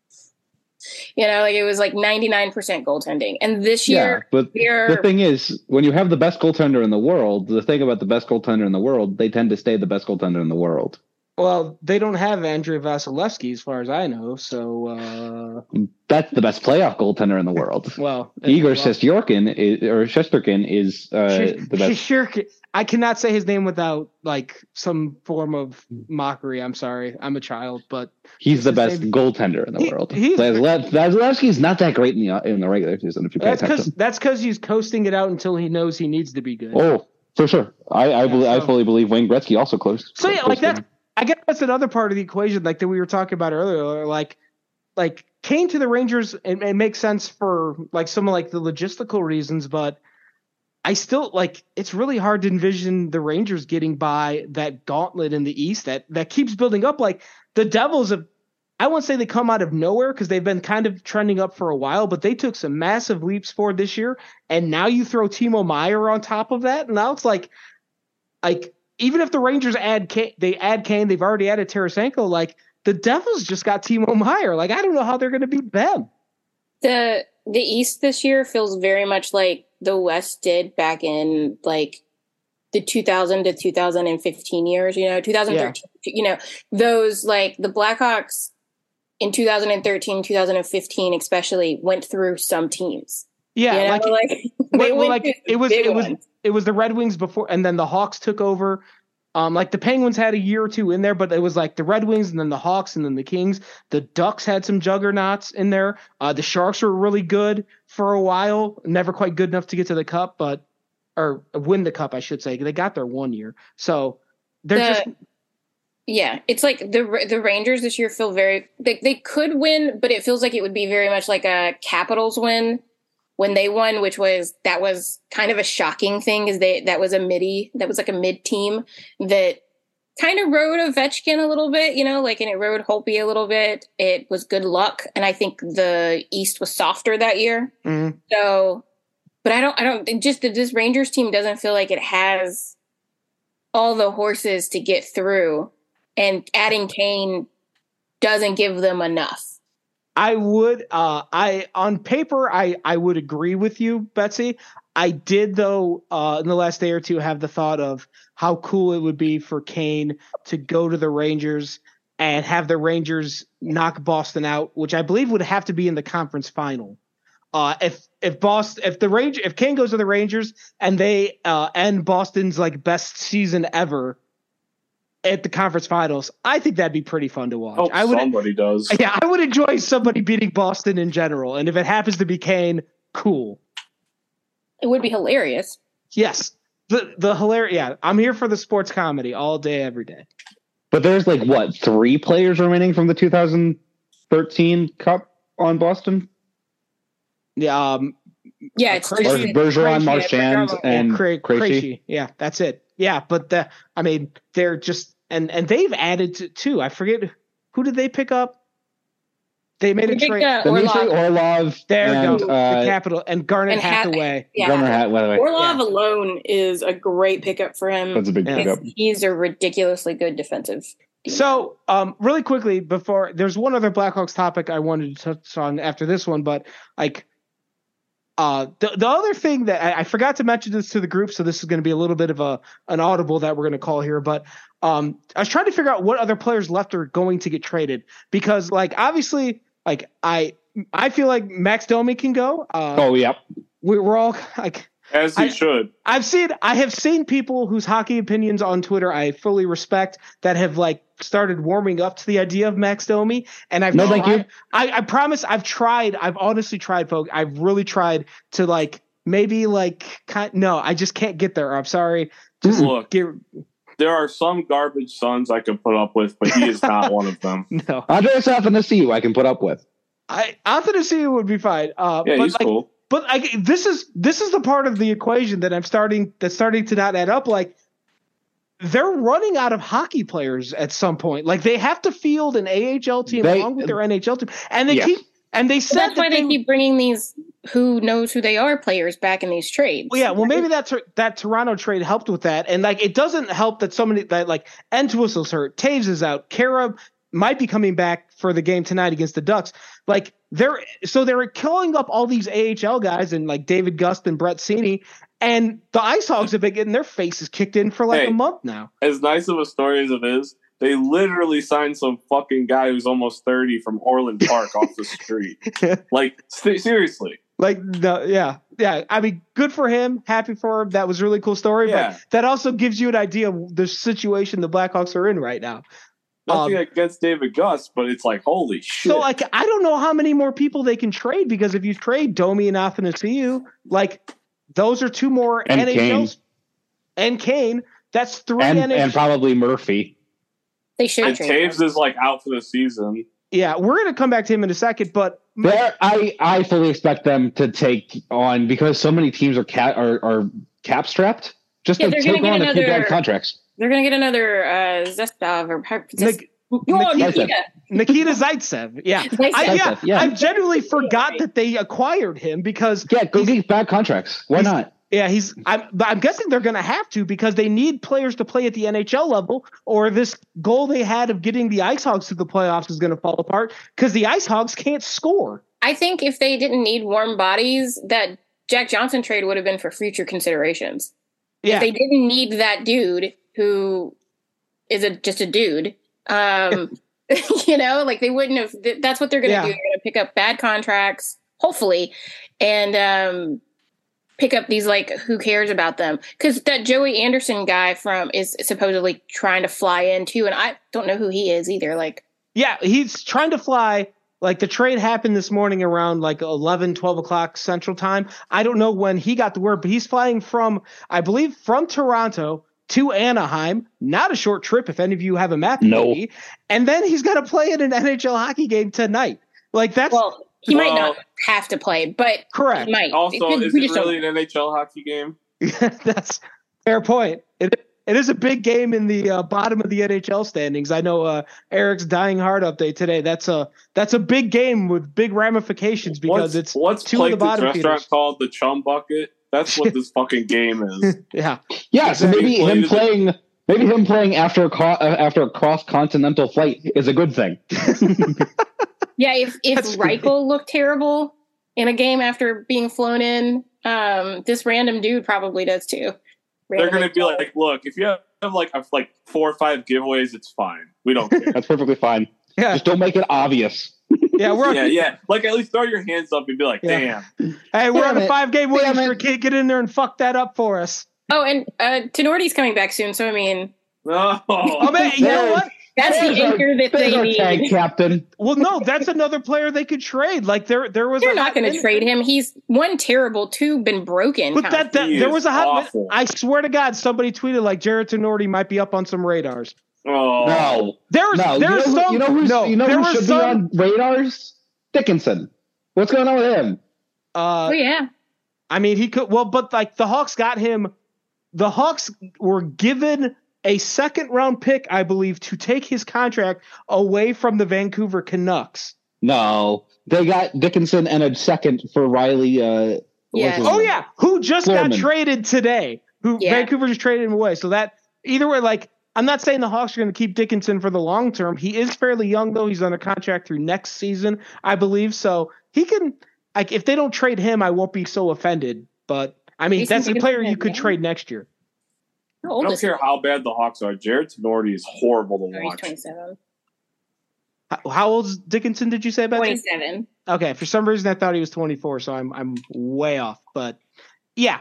You know, like it was like 99% goaltending. And this year, but the thing is, when you have the best goaltender in the world, the thing about the best goaltender in the world, they tend to stay the best goaltender in the world. Well, they don't have Andrei Vasilevsky as far as I know, so that's the best playoff goaltender in the world. Well, Igor Shesterkin is the best. I cannot say his name without like some form of mockery. I'm sorry, I'm a child, but he's the best goaltender in the world. Vasilevsky's not that great in the regular season. If you pay attention, that's because he's coasting it out until he knows he needs to be good. Oh, for sure. I fully believe Wayne Gretzky also closed. So yeah, like that. I guess that's another part of the equation, like that we were talking about earlier. Like Kane to the Rangers, it makes sense for like some of like the logistical reasons, but I still like it's really hard to envision the Rangers getting by that gauntlet in the East that keeps building up. Like the Devils have, I won't say they come out of nowhere because they've been kind of trending up for a while, but they took some massive leaps forward this year, and now you throw Timo Meier on top of that, and now it's like. Even if the Rangers add Kane, they've already added Tarasenko. Like the Devils just got Timo Meier. Like I don't know how they're going to beat them. The East this year feels very much like the West did back in like the 2000 to 2015 years. You know, 2013. Yeah. You know, those like the Blackhawks in 2013, 2015, especially went through some teams. Yeah, you know? It was the Red Wings before, and then the Hawks took over. Like the Penguins had a year or two in there, but it was like the Red Wings and then the Hawks and then the Kings. The Ducks had some juggernauts in there. The Sharks were really good for a while, never quite good enough to get to the Cup, or win the Cup, I should say. They got there 1 year, so Yeah, it's like the Rangers this year feel very they could win, but it feels like it would be very much like a Capitals win. When they won, that was kind of a shocking thing, is that was like a mid team that kind of rode Ovechkin a little bit, you know, like, and it rode Holtby a little bit. It was good luck, and I think the East was softer that year. Mm-hmm. So, but I don't just this Rangers team doesn't feel like it has all the horses to get through, and adding Kane doesn't give them enough. I would, on paper, I would agree with you, Betsy. I did, though, in the last day or two, have the thought of how cool it would be for Kane to go to the Rangers and have the Rangers knock Boston out, which I believe would have to be in the conference final. If Kane goes to the Rangers and they end Boston's like best season ever at the conference finals, I think that'd be pretty fun to watch. Somebody does. Yeah, I would enjoy somebody beating Boston in general. And if it happens to be Kane, cool. It would be hilarious. Yes. The hilarious. Yeah, I'm here for the sports comedy all day, every day. But there's like, what, 3 players remaining from the 2013 Cup on Boston? Yeah. It's Bergeron, Marchand, and Krejci. Yeah, that's it. Yeah, but they're just and they've added to I forget who did they pick up. They made a trade. Orlov. There goes the Capital and Garnet Hathaway. Orlov alone is a great pickup for him. That's a big pickup. He's a ridiculously good defensive. So, really quickly before there's one other Blackhawks topic I wanted to touch on after this one, but like. The other thing that I forgot to mention this to the group, so this is going to be a little bit of an audible that we're going to call here, but I was trying to figure out what other players left are going to get traded, because like obviously like I feel like Max Domi can go. We're all like as he should. I have seen people whose hockey opinions on Twitter I fully respect that have like started warming up to the idea of Max Domi, and thank you. I promise I've honestly tried, folks. I've really tried to like maybe like no, I just can't get there. I'm sorry. Just look. There are some garbage sons I can put up with, but he is not one of them. No, Andreas Athanasiou I can put up with. Athanasiou would be fine. He's cool. But this is the part of the equation that that's starting to not add up. Like they're running out of hockey players at some point. Like they have to field an AHL team along with their NHL team, and they keep. And they said that's why they keep bringing these who knows who they are players back in these trades. Well, yeah, well, maybe that Toronto trade helped with that. And, like, it doesn't help that Entwistle's hurt, Taves is out, Kara might be coming back for the game tonight against the Ducks. Like, they're killing up all these AHL guys and, like, David Gust and Brett Seney, and the Ice Hogs have been getting their faces kicked in for, like, a month now. As nice of a story as it is, they literally signed some fucking guy who's almost 30 from Orland Park off the street. Like, seriously. Like, yeah. I mean, good for him. Happy for him. That was a really cool story. Yeah. But that also gives you an idea of the situation the Blackhawks are in right now. Nothing against David Gust, but it's like, holy shit. So, like, I don't know how many more people they can trade, because if you trade Domi and Athanasiou, like, those are two more and NHLs. And Kane. That's three and, NHL. And probably Murphy. They should. And Taves is, like, out for the season. Yeah, we're going to come back to him in a second, but I fully expect them to take on, because so many teams are cap strapped, just to take on a few bad contracts. They're going to get another Zestov or Nikita Zaitsev. Yeah. I genuinely forgot that they acquired him, because go get bad contracts. Why not? Yeah, I'm guessing they're going to have to, because they need players to play at the NHL level, or this goal they had of getting the Ice Hogs to the playoffs is going to fall apart, because the Ice Hogs can't score. I think if they didn't need warm bodies, that Jack Johnson trade would have been for future considerations. Yeah. If they didn't need that dude who is just a dude, you know, like, they wouldn't have. That's what they're going to do. They're going to pick up bad contracts, hopefully, and pick up these, like, who cares about them? Because that Joey Anderson guy is supposedly trying to fly in too, and I don't know who he is either. Like, yeah, he's trying to fly. Like, the trade happened this morning around, like, 11, 12 o'clock Central Time. I don't know when he got the word, but he's flying from Toronto to Anaheim. Not a short trip, if any of you have a map. No. Maybe. And then he's got to play in an NHL hockey game tonight. Like, that's... He might not have to play, but correct. He might. Also, is it really an NHL hockey game? That's a fair point. It is a big game in the bottom of the NHL standings. I know Eric's Dying Hard update today. That's a big game with big ramifications, because what's two of the bottom restaurant feeders called the Chum Bucket. That's what this fucking game is. Yeah. So maybe him playing after a cross-continental flight is a good thing. Yeah, if Reichel looked terrible in a game after being flown in, this random dude probably does too. They're going to be like, look, if you have like 4 or 5 giveaways, it's fine. We don't care. That's perfectly fine. Yeah. Just don't make it obvious. Yeah, Like, at least throw your hands up and be like, damn. Hey, we're on a 5-game winning streak. Get in there and fuck that up for us. Oh, and Tenorti's coming back soon, so I mean... Oh, man, you know what? That's the anchor that they need. Tag captain. Well, no, that's another player they could trade. Like, there was. They're not going to trade him. He's one terrible, two been broken. But there was a hot. I swear to God, somebody tweeted like Jared Tenorti might be up on some radars. Oh no, there's some. You know who should be on radars? Dickinson. What's going on with him? Oh yeah. I mean, he could. Well, but like the Hawks got him. The Hawks were given a 2nd-round pick, I believe, to take his contract away from the Vancouver Canucks. No, they got Dickinson and a 2nd for Riley. Who just got traded today? Vancouver just traded him away. So that either way, like, I'm not saying the Hawks are going to keep Dickinson for the long term. He is fairly young, though. He's under contract through next season, I believe. So he can, like, if they don't trade him, I won't be so offended. But I mean, that's a player you could trade next year. I don't care how bad the Hawks are. Jared Tenorti is horrible to watch. He's 27. How old's Dickinson, did you say, Betsy? 27. Okay, for some reason I thought he was 24, so I'm way off. But yeah,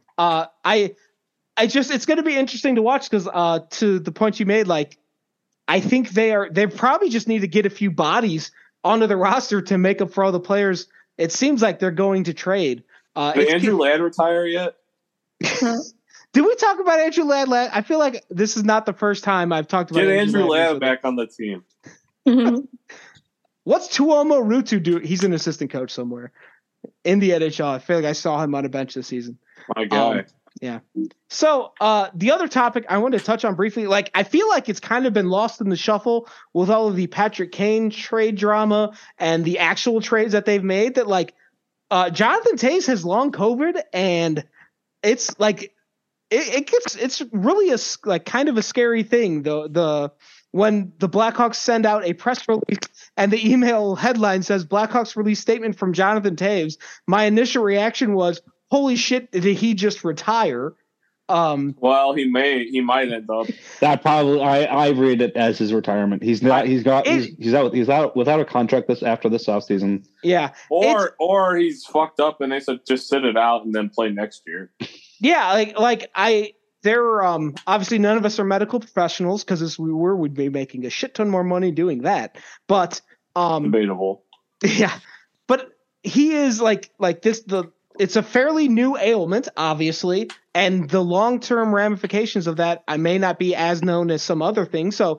it's going to be interesting to watch, because to the point you made, like, I think they probably just need to get a few bodies onto the roster to make up for all the players. It seems like they're going to trade. Did Andrew Ladd retire yet? Did we talk about Andrew Ladd? I feel like this is not the first time I've talked about Get Andrew Ladd back on the team. What's Tuomo Ruutu do? He's an assistant coach somewhere in the NHL. I feel like I saw him on a bench this season. My guy. Yeah. So the other topic I wanted to touch on briefly, like, I feel like it's kind of been lost in the shuffle with all of the Patrick Kane trade drama and the actual trades that they've made, that, like, Jonathan Toews has long COVID, and it's like it's really kind of a scary thing. When the Blackhawks send out a press release and the email headline says Blackhawks release statement from Jonathan Toews, my initial reaction was, holy shit, did he just retire? Well, he might end up. That probably I read it as his retirement. He's out without a contract after this offseason. Yeah. Or he's fucked up and they said just sit it out and then play next year. Yeah, they're obviously none of us are medical professionals, because if we were, we'd be making a shit ton more money doing that. But debatable. Yeah. But he is it's a fairly new ailment, obviously, and the long-term ramifications of that I may not be as known as some other things. So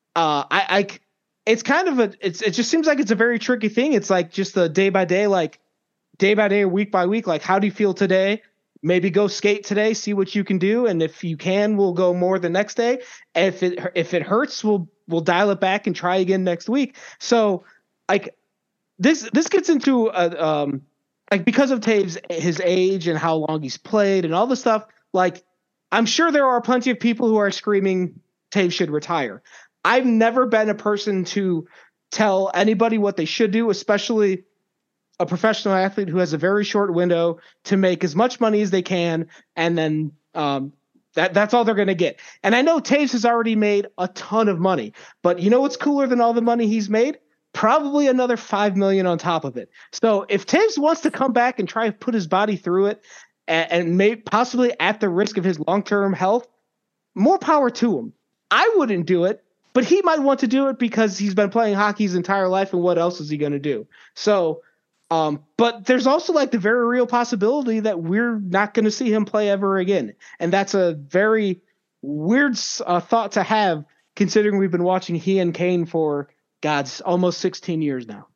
it's kind of it just seems like it's a very tricky thing. It's like just the day by day, week by week, like, how do you feel today? Maybe go skate today, see what you can do, and if you can, we'll go more the next day. If it hurts, we'll dial it back and try again next week. So this gets into because of Toews, his age and how long he's played and all the stuff, I'm sure there are plenty of people who are screaming Toews should retire. I've never been a person to tell anybody what they should do, especially a professional athlete who has a very short window to make as much money as they can, and then that's all they're going to get. And I know Toews has already made a ton of money, but you know what's cooler than all the money he's made? Probably another $5 million on top of it. So if Toews wants to come back and try to put his body through it, and may possibly at the risk of his long-term health, more power to him. I wouldn't do it, but he might want to do it because he's been playing hockey his entire life, and what else is he going to do? So, but there's also the very real possibility that we're not going to see him play ever again. And that's a very weird thought to have, considering we've been watching he and Kane for God's almost 16 years now.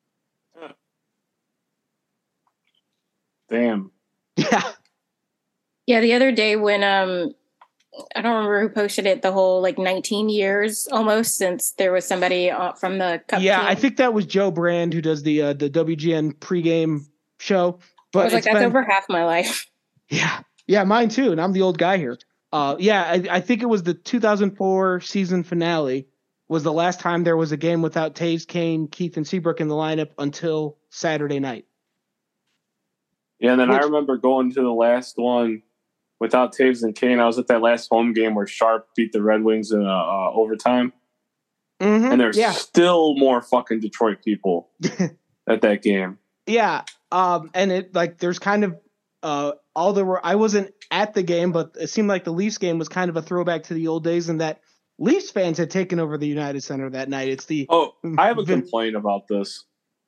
Damn. Yeah. Yeah. The other day when, I don't remember who posted it, the whole 19 years almost since there was somebody from the Cup team. I think that was Joe Brand, who does the WGN pregame show. But I was that's over half my life. Yeah. Yeah. Mine too. And I'm the old guy here. I think it was the 2004 season finale was the last time there was a game without Toews, Kane, Keith, and Seabrook in the lineup until Saturday night. Yeah, and then I remember going to the last one without Toews and Kane. I was at that last home game where Sharp beat the Red Wings in overtime. Mm-hmm. And there's still more fucking Detroit people at that game. Yeah, and it there's kind of I wasn't at the game, but it seemed like the Leafs game was kind of a throwback to the old days, and that Leafs fans had taken over the United Center that night. It's the I have a complaint about this.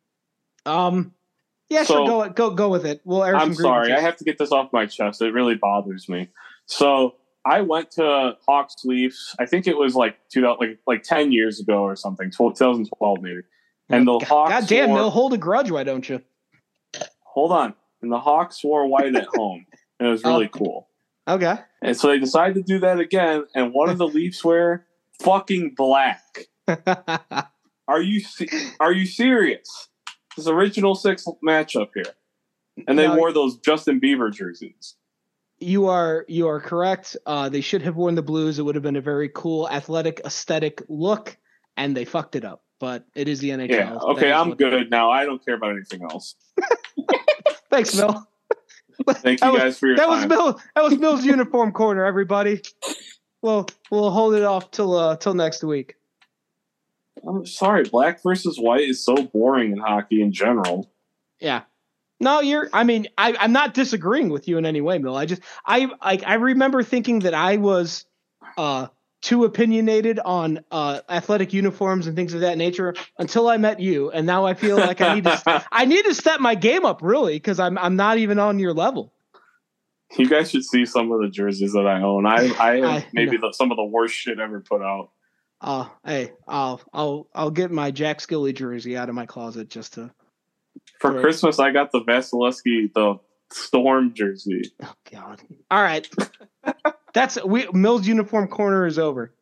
Yeah, so, sure, go with it. We'll air I'm some sorry, grievances. I have to get this off my chest. It really bothers me. So I went to Hawks Leafs. I think it was 10 years ago or something, 2012 maybe. And the Hawks. God damn, they'll hold a grudge. Why don't you? Hold on. And the Hawks wore white at home, and it was really cool. Okay. And so they decided to do that again, and what did the Leafs wear? Fucking black. Are you serious? This original six matchup here, and they wore those Justin Bieber jerseys. You are correct. They should have worn the blues. It would have been a very cool, athletic, aesthetic look, and they fucked it up. But it is the NHL. Yeah. Okay, I'm good now. I don't care about anything else. Thanks, Bill. Thank you guys for your time. That was Bill's uniform corner, everybody. Well, we'll hold it off till next week. I'm sorry, black versus white is so boring in hockey in general. Yeah. No, I'm not disagreeing with you in any way, Bill. I remember thinking that I was too opinionated on athletic uniforms and things of that nature until I met you, and now I feel like I need to step my game up, really, because I'm not even on your level. You guys should see some of the jerseys that I own. I have some of the worst shit ever put out. Hey, I'll get my Jack Skilly jersey out of my closet just to. For Christmas, I got the Vasilevsky, the Storm jersey. Oh God! All right, Mill's uniform corner is over.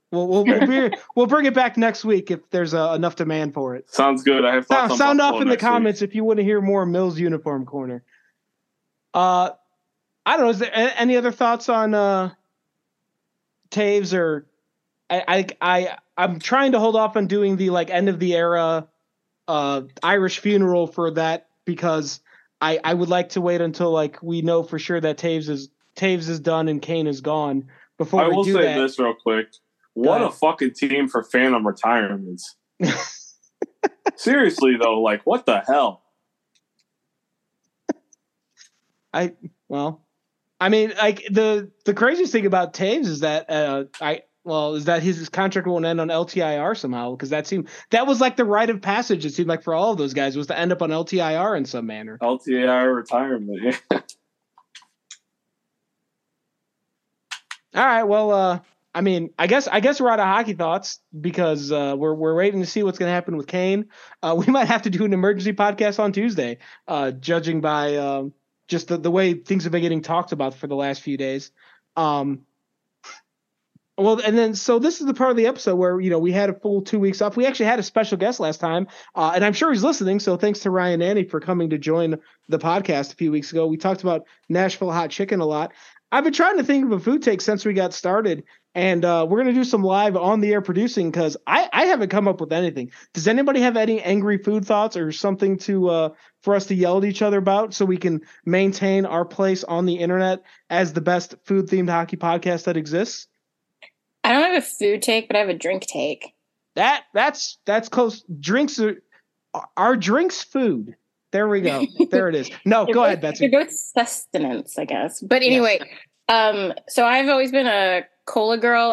We'll bring it back next week if there's enough demand for it. Sounds good. I have sound off in the comments if you want to hear more Mills Uniform Corner. I don't know. Is there any other thoughts on Taves or I'm trying to hold off on doing the like end of the era Irish funeral for that because I would like to wait until like we know for sure that Taves is done and Kane is gone before we do that. I will say this real quick. What a fucking team for Phantom retirements. Seriously though, like what the hell? I mean, like the craziest thing about Taves is that his contract won't end on LTIR somehow because that was like the rite of passage. It seemed like for all of those guys was to end up on LTIR in some manner. LTIR retirement. Yeah. All right. Well, I mean, I guess we're out of hockey thoughts because we're waiting to see what's going to happen with Kane. We might have to do an emergency podcast on Tuesday, judging by just the way things have been getting talked about for the last few days. Well, and then so this is the part of the episode where we had a full 2 weeks off. We actually had a special guest last time, and I'm sure he's listening. So thanks to Ryan Nanny for coming to join the podcast a few weeks ago. We talked about Nashville hot chicken a lot. I've been trying to think of a food take since we got started, and we're going to do some live on the air producing because I haven't come up with anything. Does anybody have any angry food thoughts or something to for us to yell at each other about so we can maintain our place on the internet as the best food themed hockey podcast that exists? I don't have a food take, but I have a drink take. That's close. Drinks are drinks food. There we go. There it is. No, go ahead, Betsy. They're both sustenance, I guess. But anyway, yes. So I've always been a cola girl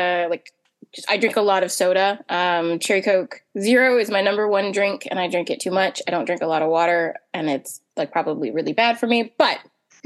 I drink a lot of soda. Cherry Coke Zero is my number one drink, and I drink it too much. I don't drink a lot of water, and it's like probably really bad for me. But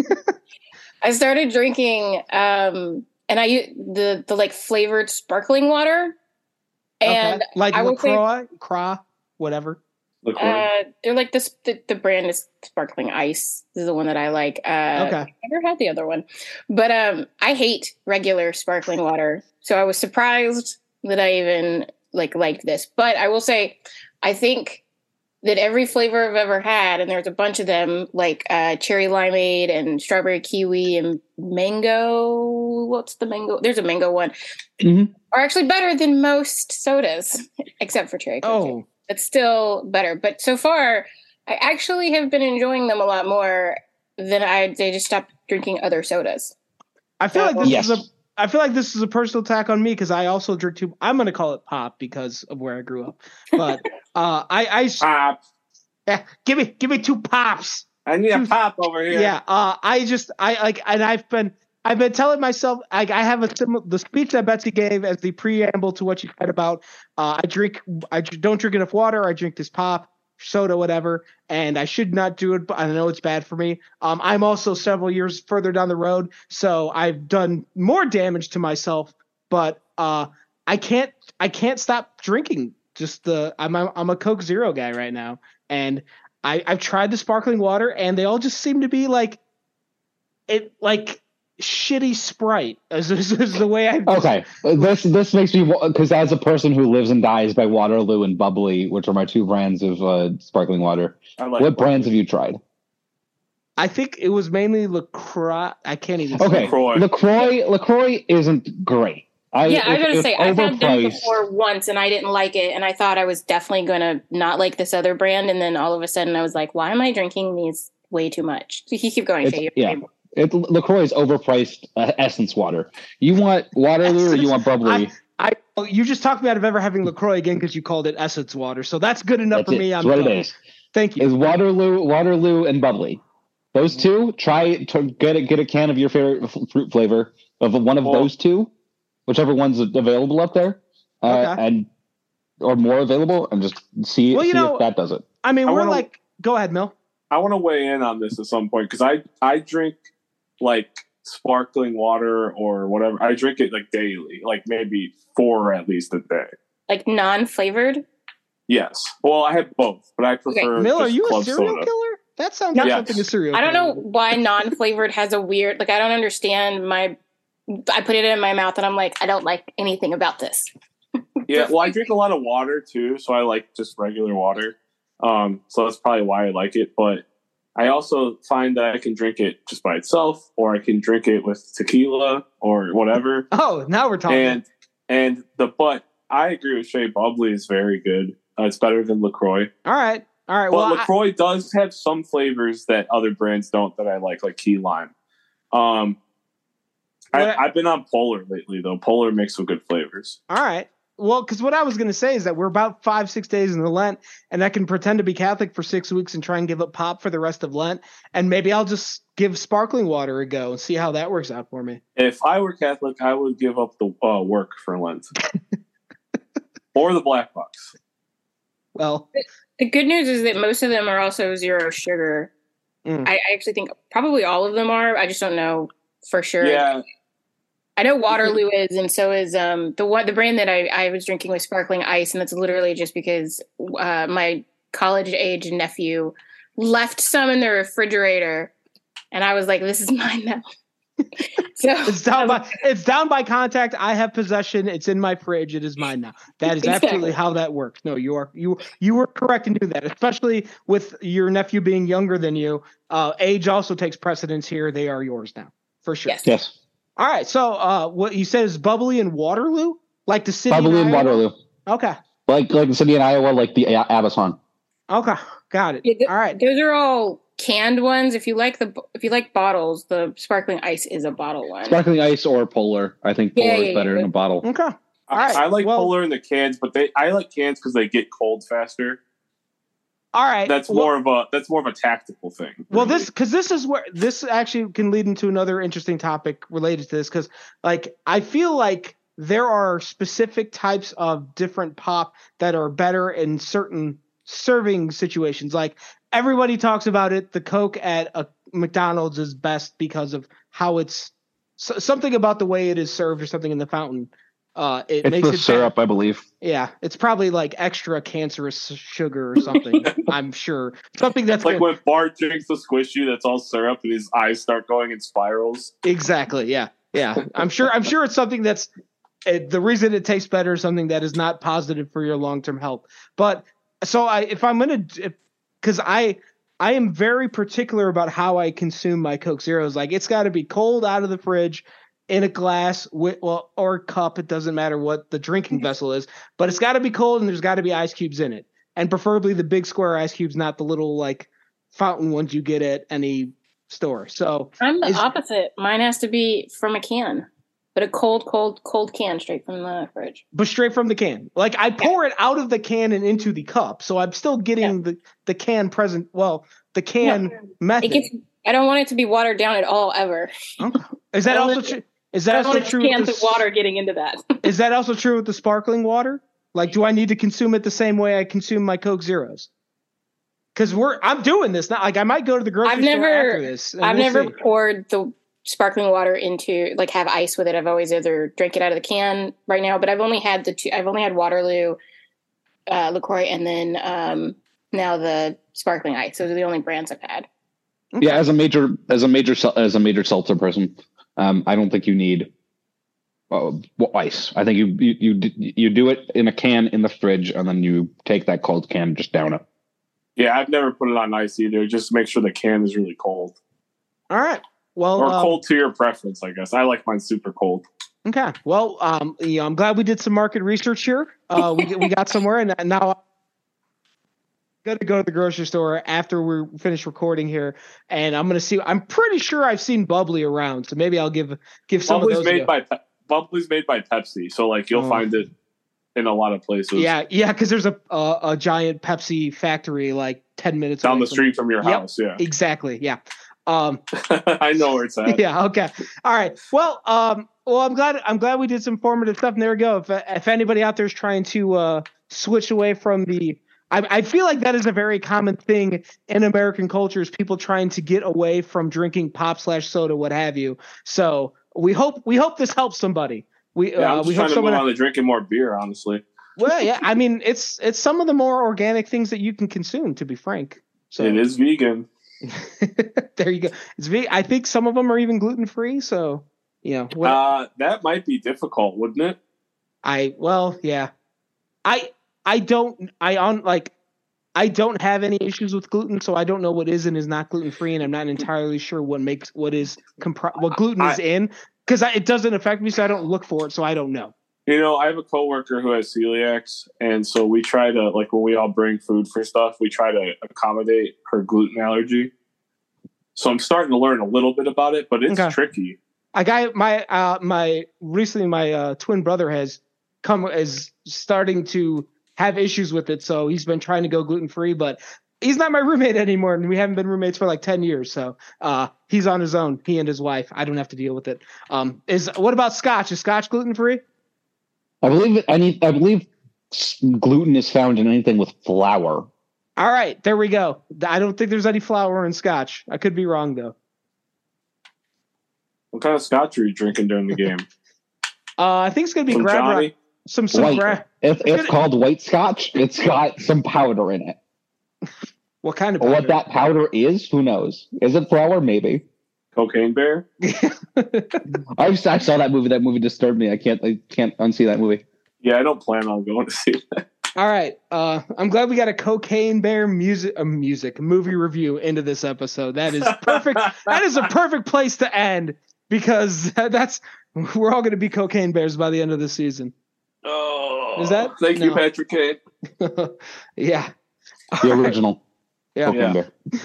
I started drinking, and I use the like flavored sparkling water, and like LaCroix, whatever. They're like this. The brand is Sparkling Ice. This is the one that I like. I've never had the other one, but I hate regular sparkling water. So I was surprised that I even liked this. But I will say, I think that every flavor I've ever had, and there's a bunch of them, like cherry limeade and strawberry kiwi and mango. What's the mango? There's a mango one. Mm-hmm. Are actually better than most sodas, except for Cherry Coke. Oh. It's still better. But so far, I actually have been enjoying them a lot more than they just stopped drinking other sodas. I feel like this is a personal attack on me because I also drink too. I'm going to call it pop because of where I grew up. But I pop. Yeah, give me 2 pops. I need a pop over here. Yeah. And I've been telling myself I have the speech that Betsy gave as the preamble to what you said about I don't drink enough water. I drink this pop, soda, whatever, and I should not do it. But I know it's bad for me. I'm also several years further down the road, so I've done more damage to myself. But I can't stop drinking. I'm a Coke Zero guy right now, and I've tried the sparkling water, and they all just seem to be like shitty Sprite is the way I okay this makes me, because as a person who lives and dies by Waterloo and Bubbly, which are my 2 brands of sparkling water, what brands have you tried? I think it was mainly LaCroix. I can't even say LaCroix isn't great. I was gonna say I've had them before once and I didn't like it, and I thought I was definitely gonna not like this other brand, and then all of a sudden I was like, why am I drinking these way too much? So you keep going. LaCroix is overpriced essence water. You want Waterloo or you want Bubbly? You just talked me out of ever having LaCroix again because you called it essence water. So that's good enough for me. That's what it is. Thank you. Is Waterloo and Bubbly. Those 2, try to get a can of your favorite fruit flavor of one of those 2, whichever one's available up there, or more available, and just see if that does it. I mean, go ahead, Mil. I want to weigh in on this at some point because I drink like sparkling water or whatever. I drink it like daily, like maybe 4 at least a day. Like non-flavored? Yes. Well, I have both, but I prefer. Mil, are you a serial killer? That sounds like something a serial killer. I don't know why non-flavored has a weird. I don't understand. My I put it in my mouth and I'm like, I don't like anything about this. Yeah, well, I drink a lot of water too, so I like just regular water. So that's probably why I like it. But I also find that I can drink it just by itself, or I can drink it with tequila or whatever. Oh, now we're talking. But I agree with Shay. Bubbly is very good. It's better than LaCroix. All right. But LaCroix does have some flavors that other brands don't that I like key lime. I've been on Polar lately, though. Polar makes some good flavors. All right. Well, because what I was going to say is that we're about 5-6 days into Lent, and I can pretend to be Catholic for 6 weeks and try and give up pop for the rest of Lent, and maybe I'll just give sparkling water a go and see how that works out for me. If I were Catholic, I would give up the work for Lent. Or the black box. Well, the good news is that most of them are also zero sugar. I actually think probably all of them are. I just don't know for sure. Yeah. I know Waterloo is, and so is the brand that I was drinking was Sparkling Ice, and that's literally just because my college-age nephew left some in the refrigerator, and I was like, "This is mine now." So it's down by contact. I have possession. It's in my fridge. It is mine now. That is absolutely how that works. No, you were correct in doing that, especially with your nephew being younger than you. Age also takes precedence here. They are yours now, for sure. Yes. All right. So what you said is Bubbly and Waterloo, like the city. Bubbly and Waterloo. Okay. Like the city in Iowa, like the Abbason. Okay, got it. Yeah, all right. Those are all canned ones. If you like bottles, the Sparkling Ice is a bottle one. Sparkling Ice or Polar. I think Polar is better in a bottle. Okay. All right. I like Polar in the cans, but I like cans because they get cold faster. All right. That's more of a tactical thing. Well, this is where this actually can lead into another interesting topic related to this, because I feel like there are specific types of different pop that are better in certain serving situations. Like everybody talks about it, the Coke at a McDonald's is best because of how it's something about the way it is served or something in the fountain. It it's makes the it syrup, I believe. Yeah, it's probably like extra cancerous sugar or something. I'm sure something that's like when Bart drinks the squishy that's all syrup and his eyes start going in spirals. Exactly. Yeah. I'm sure it's something that's the reason it tastes better is something that is not positive for your long-term health. But so because I am very particular about how I consume my Coke Zeros. Like it's got to be cold out of the fridge, in a glass or cup. It doesn't matter what the drinking vessel is, but it's got to be cold and there's got to be ice cubes in it, and preferably the big square ice cubes, not the little fountain ones you get at any store. So I'm the opposite. Mine has to be from a can, but a cold can straight from the fridge. But straight from the can. Like I pour it out of the can and into the cup, so I'm still getting the can present. Well, the can method. I don't want it to be watered down at all ever. Okay. Is that also true? Is that also true? Cans of water getting into that. Is that also true with the sparkling water? Like, do I need to consume it the same way I consume my Coke Zeros? Because I'm doing this now. Like, I might go to the grocery store after this. I've never poured the sparkling water into have ice with it. I've always either drank it out of the can right now, but I've only had I've only had Waterloo, LaCroix, and then now the sparkling ice. Those are the only brands I've had. Okay. Yeah, as a major seltzer person, I don't think you need ice. I think you do it in a can in the fridge, and then you take that cold can, just down it. Yeah, I've never put it on ice either. Just make sure the can is really cold. All right. Well, or cold to your preference, I guess. I like mine super cold. Okay. Well, I'm glad we did some market research here. We got somewhere, and now. Going to go to the grocery store after we're finished recording here, and I'm going to see. I'm pretty sure I've seen Bubbly around, so maybe I'll give some Bubbly's of those. Bubbly's made by Pepsi, so you'll find it in a lot of places. Yeah, because there's a giant Pepsi factory 10 minutes down the street from your house. Yeah, exactly. Yeah, I know where it's at. Yeah. Okay. All right. Well, I'm glad we did some formative stuff. And there we go. If anybody out there is trying to switch away from I feel like that is a very common thing in American culture, is people trying to get away from drinking pop/soda, what have you. So we hope this helps somebody. I'm just trying to move on to drinking more beer, honestly. Well, yeah, I mean it's some of the more organic things that you can consume, to be frank. So it is vegan. There you go. It's I think some of them are even gluten free. So That might be difficult, wouldn't it? I don't have any issues with gluten, so I don't know what is and is not gluten free, and I'm not entirely sure what gluten is in, because it doesn't affect me, so I don't look for it, so I don't know. I have a coworker who has celiacs, and so we try to, like, when we all bring food for stuff, we try to accommodate her gluten allergy. So I'm starting to learn a little bit about it, but it's tricky. My twin brother is starting to have issues with it, so he's been trying to go gluten free, but he's not my roommate anymore, and we haven't been roommates for like 10 years. So he's on his own. He and his wife. I don't have to deal with it. What about Scotch? Is Scotch gluten free? I believe gluten is found in anything with flour. All right, there we go. I don't think there's any flour in Scotch. I could be wrong though. What kind of Scotch are you drinking during the game? I think it's gonna be Johnny? Some white. It's called white Scotch. It's got some powder in it. What kind of powder? What that powder is, who knows? Is it flour? Maybe. Cocaine Bear? I saw that movie. That movie disturbed me. I can't unsee that movie. Yeah, I don't plan on going to see that. All right. I'm glad we got a Cocaine Bear movie review into this episode. That is perfect. That is a perfect place to end, because we're all going to be cocaine bears by the end of the season. Oh, is that? Thank you, Patrick Kane. Yeah. The original. Yeah.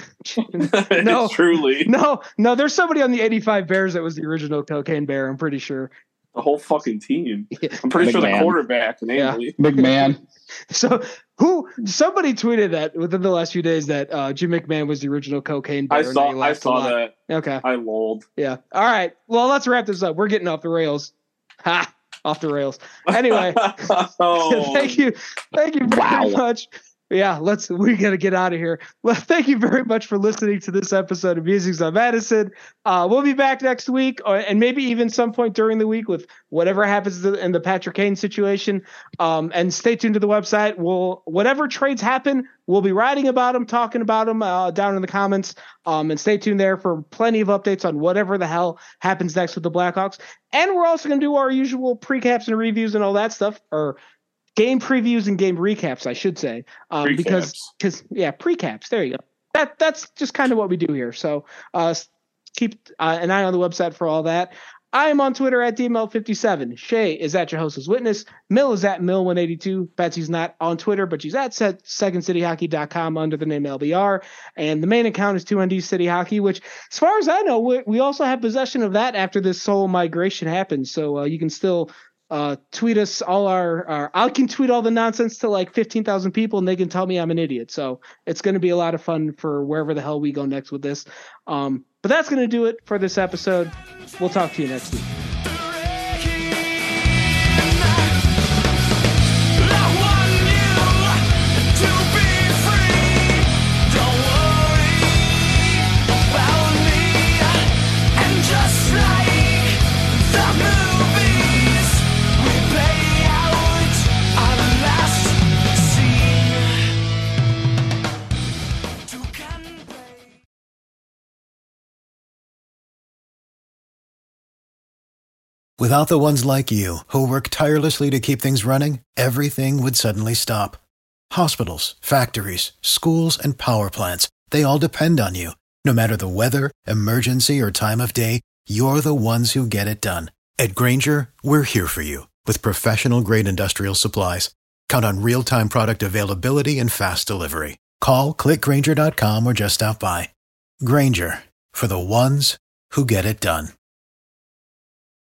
No, truly. No. There's somebody on the 85 Bears that was the original Cocaine Bear. I'm pretty sure. The whole fucking team. I'm pretty sure the quarterback, namely. McMahon. So somebody tweeted that within the last few days that Jim McMahon was the original Cocaine Bear. I saw that. Okay. I lolled. Yeah. All right. Well, let's wrap this up. We're getting off the rails. Ha! Off the rails. Anyway. Thank you very much. Yeah, we got to get out of here. Well, thank you very much for listening to this episode of Musings on Madison. We'll be back next week, and maybe even some point during the week with whatever happens in the Patrick Kane situation. And stay tuned to the website. Whatever trades happen, we'll be writing about them, talking about them down in the comments. And stay tuned there for plenty of updates on whatever the hell happens next with the Blackhawks. And we're also going to do our usual precaps and reviews and all that stuff, or game previews and game recaps, I should say, because precaps. There you go. That's just kind of what we do here. So keep an eye on the website for all that. I am on Twitter at DML57. Shay is at Jehovah's Witness. Mill is at Mill182. Betsy's not on Twitter, but she's at secondcityhockey.com under the name LBR. And the main account is 2ND City Hockey, which, as far as I know, we also have possession of that after this whole migration happens. So you can still tweet us all I can tweet all the nonsense to like 15,000 people, and they can tell me I'm an idiot. So it's going to be a lot of fun for wherever the hell we go next with this. But that's going to do it for this episode. We'll talk to you next week. Without the ones like you, who work tirelessly to keep things running, everything would suddenly stop. Hospitals, factories, schools, and power plants, they all depend on you. No matter the weather, emergency, or time of day, you're the ones who get it done. At Grainger, we're here for you with professional-grade industrial supplies. Count on real-time product availability and fast delivery. Call, click Grainger.com, or just stop by. Grainger, for the ones who get it done.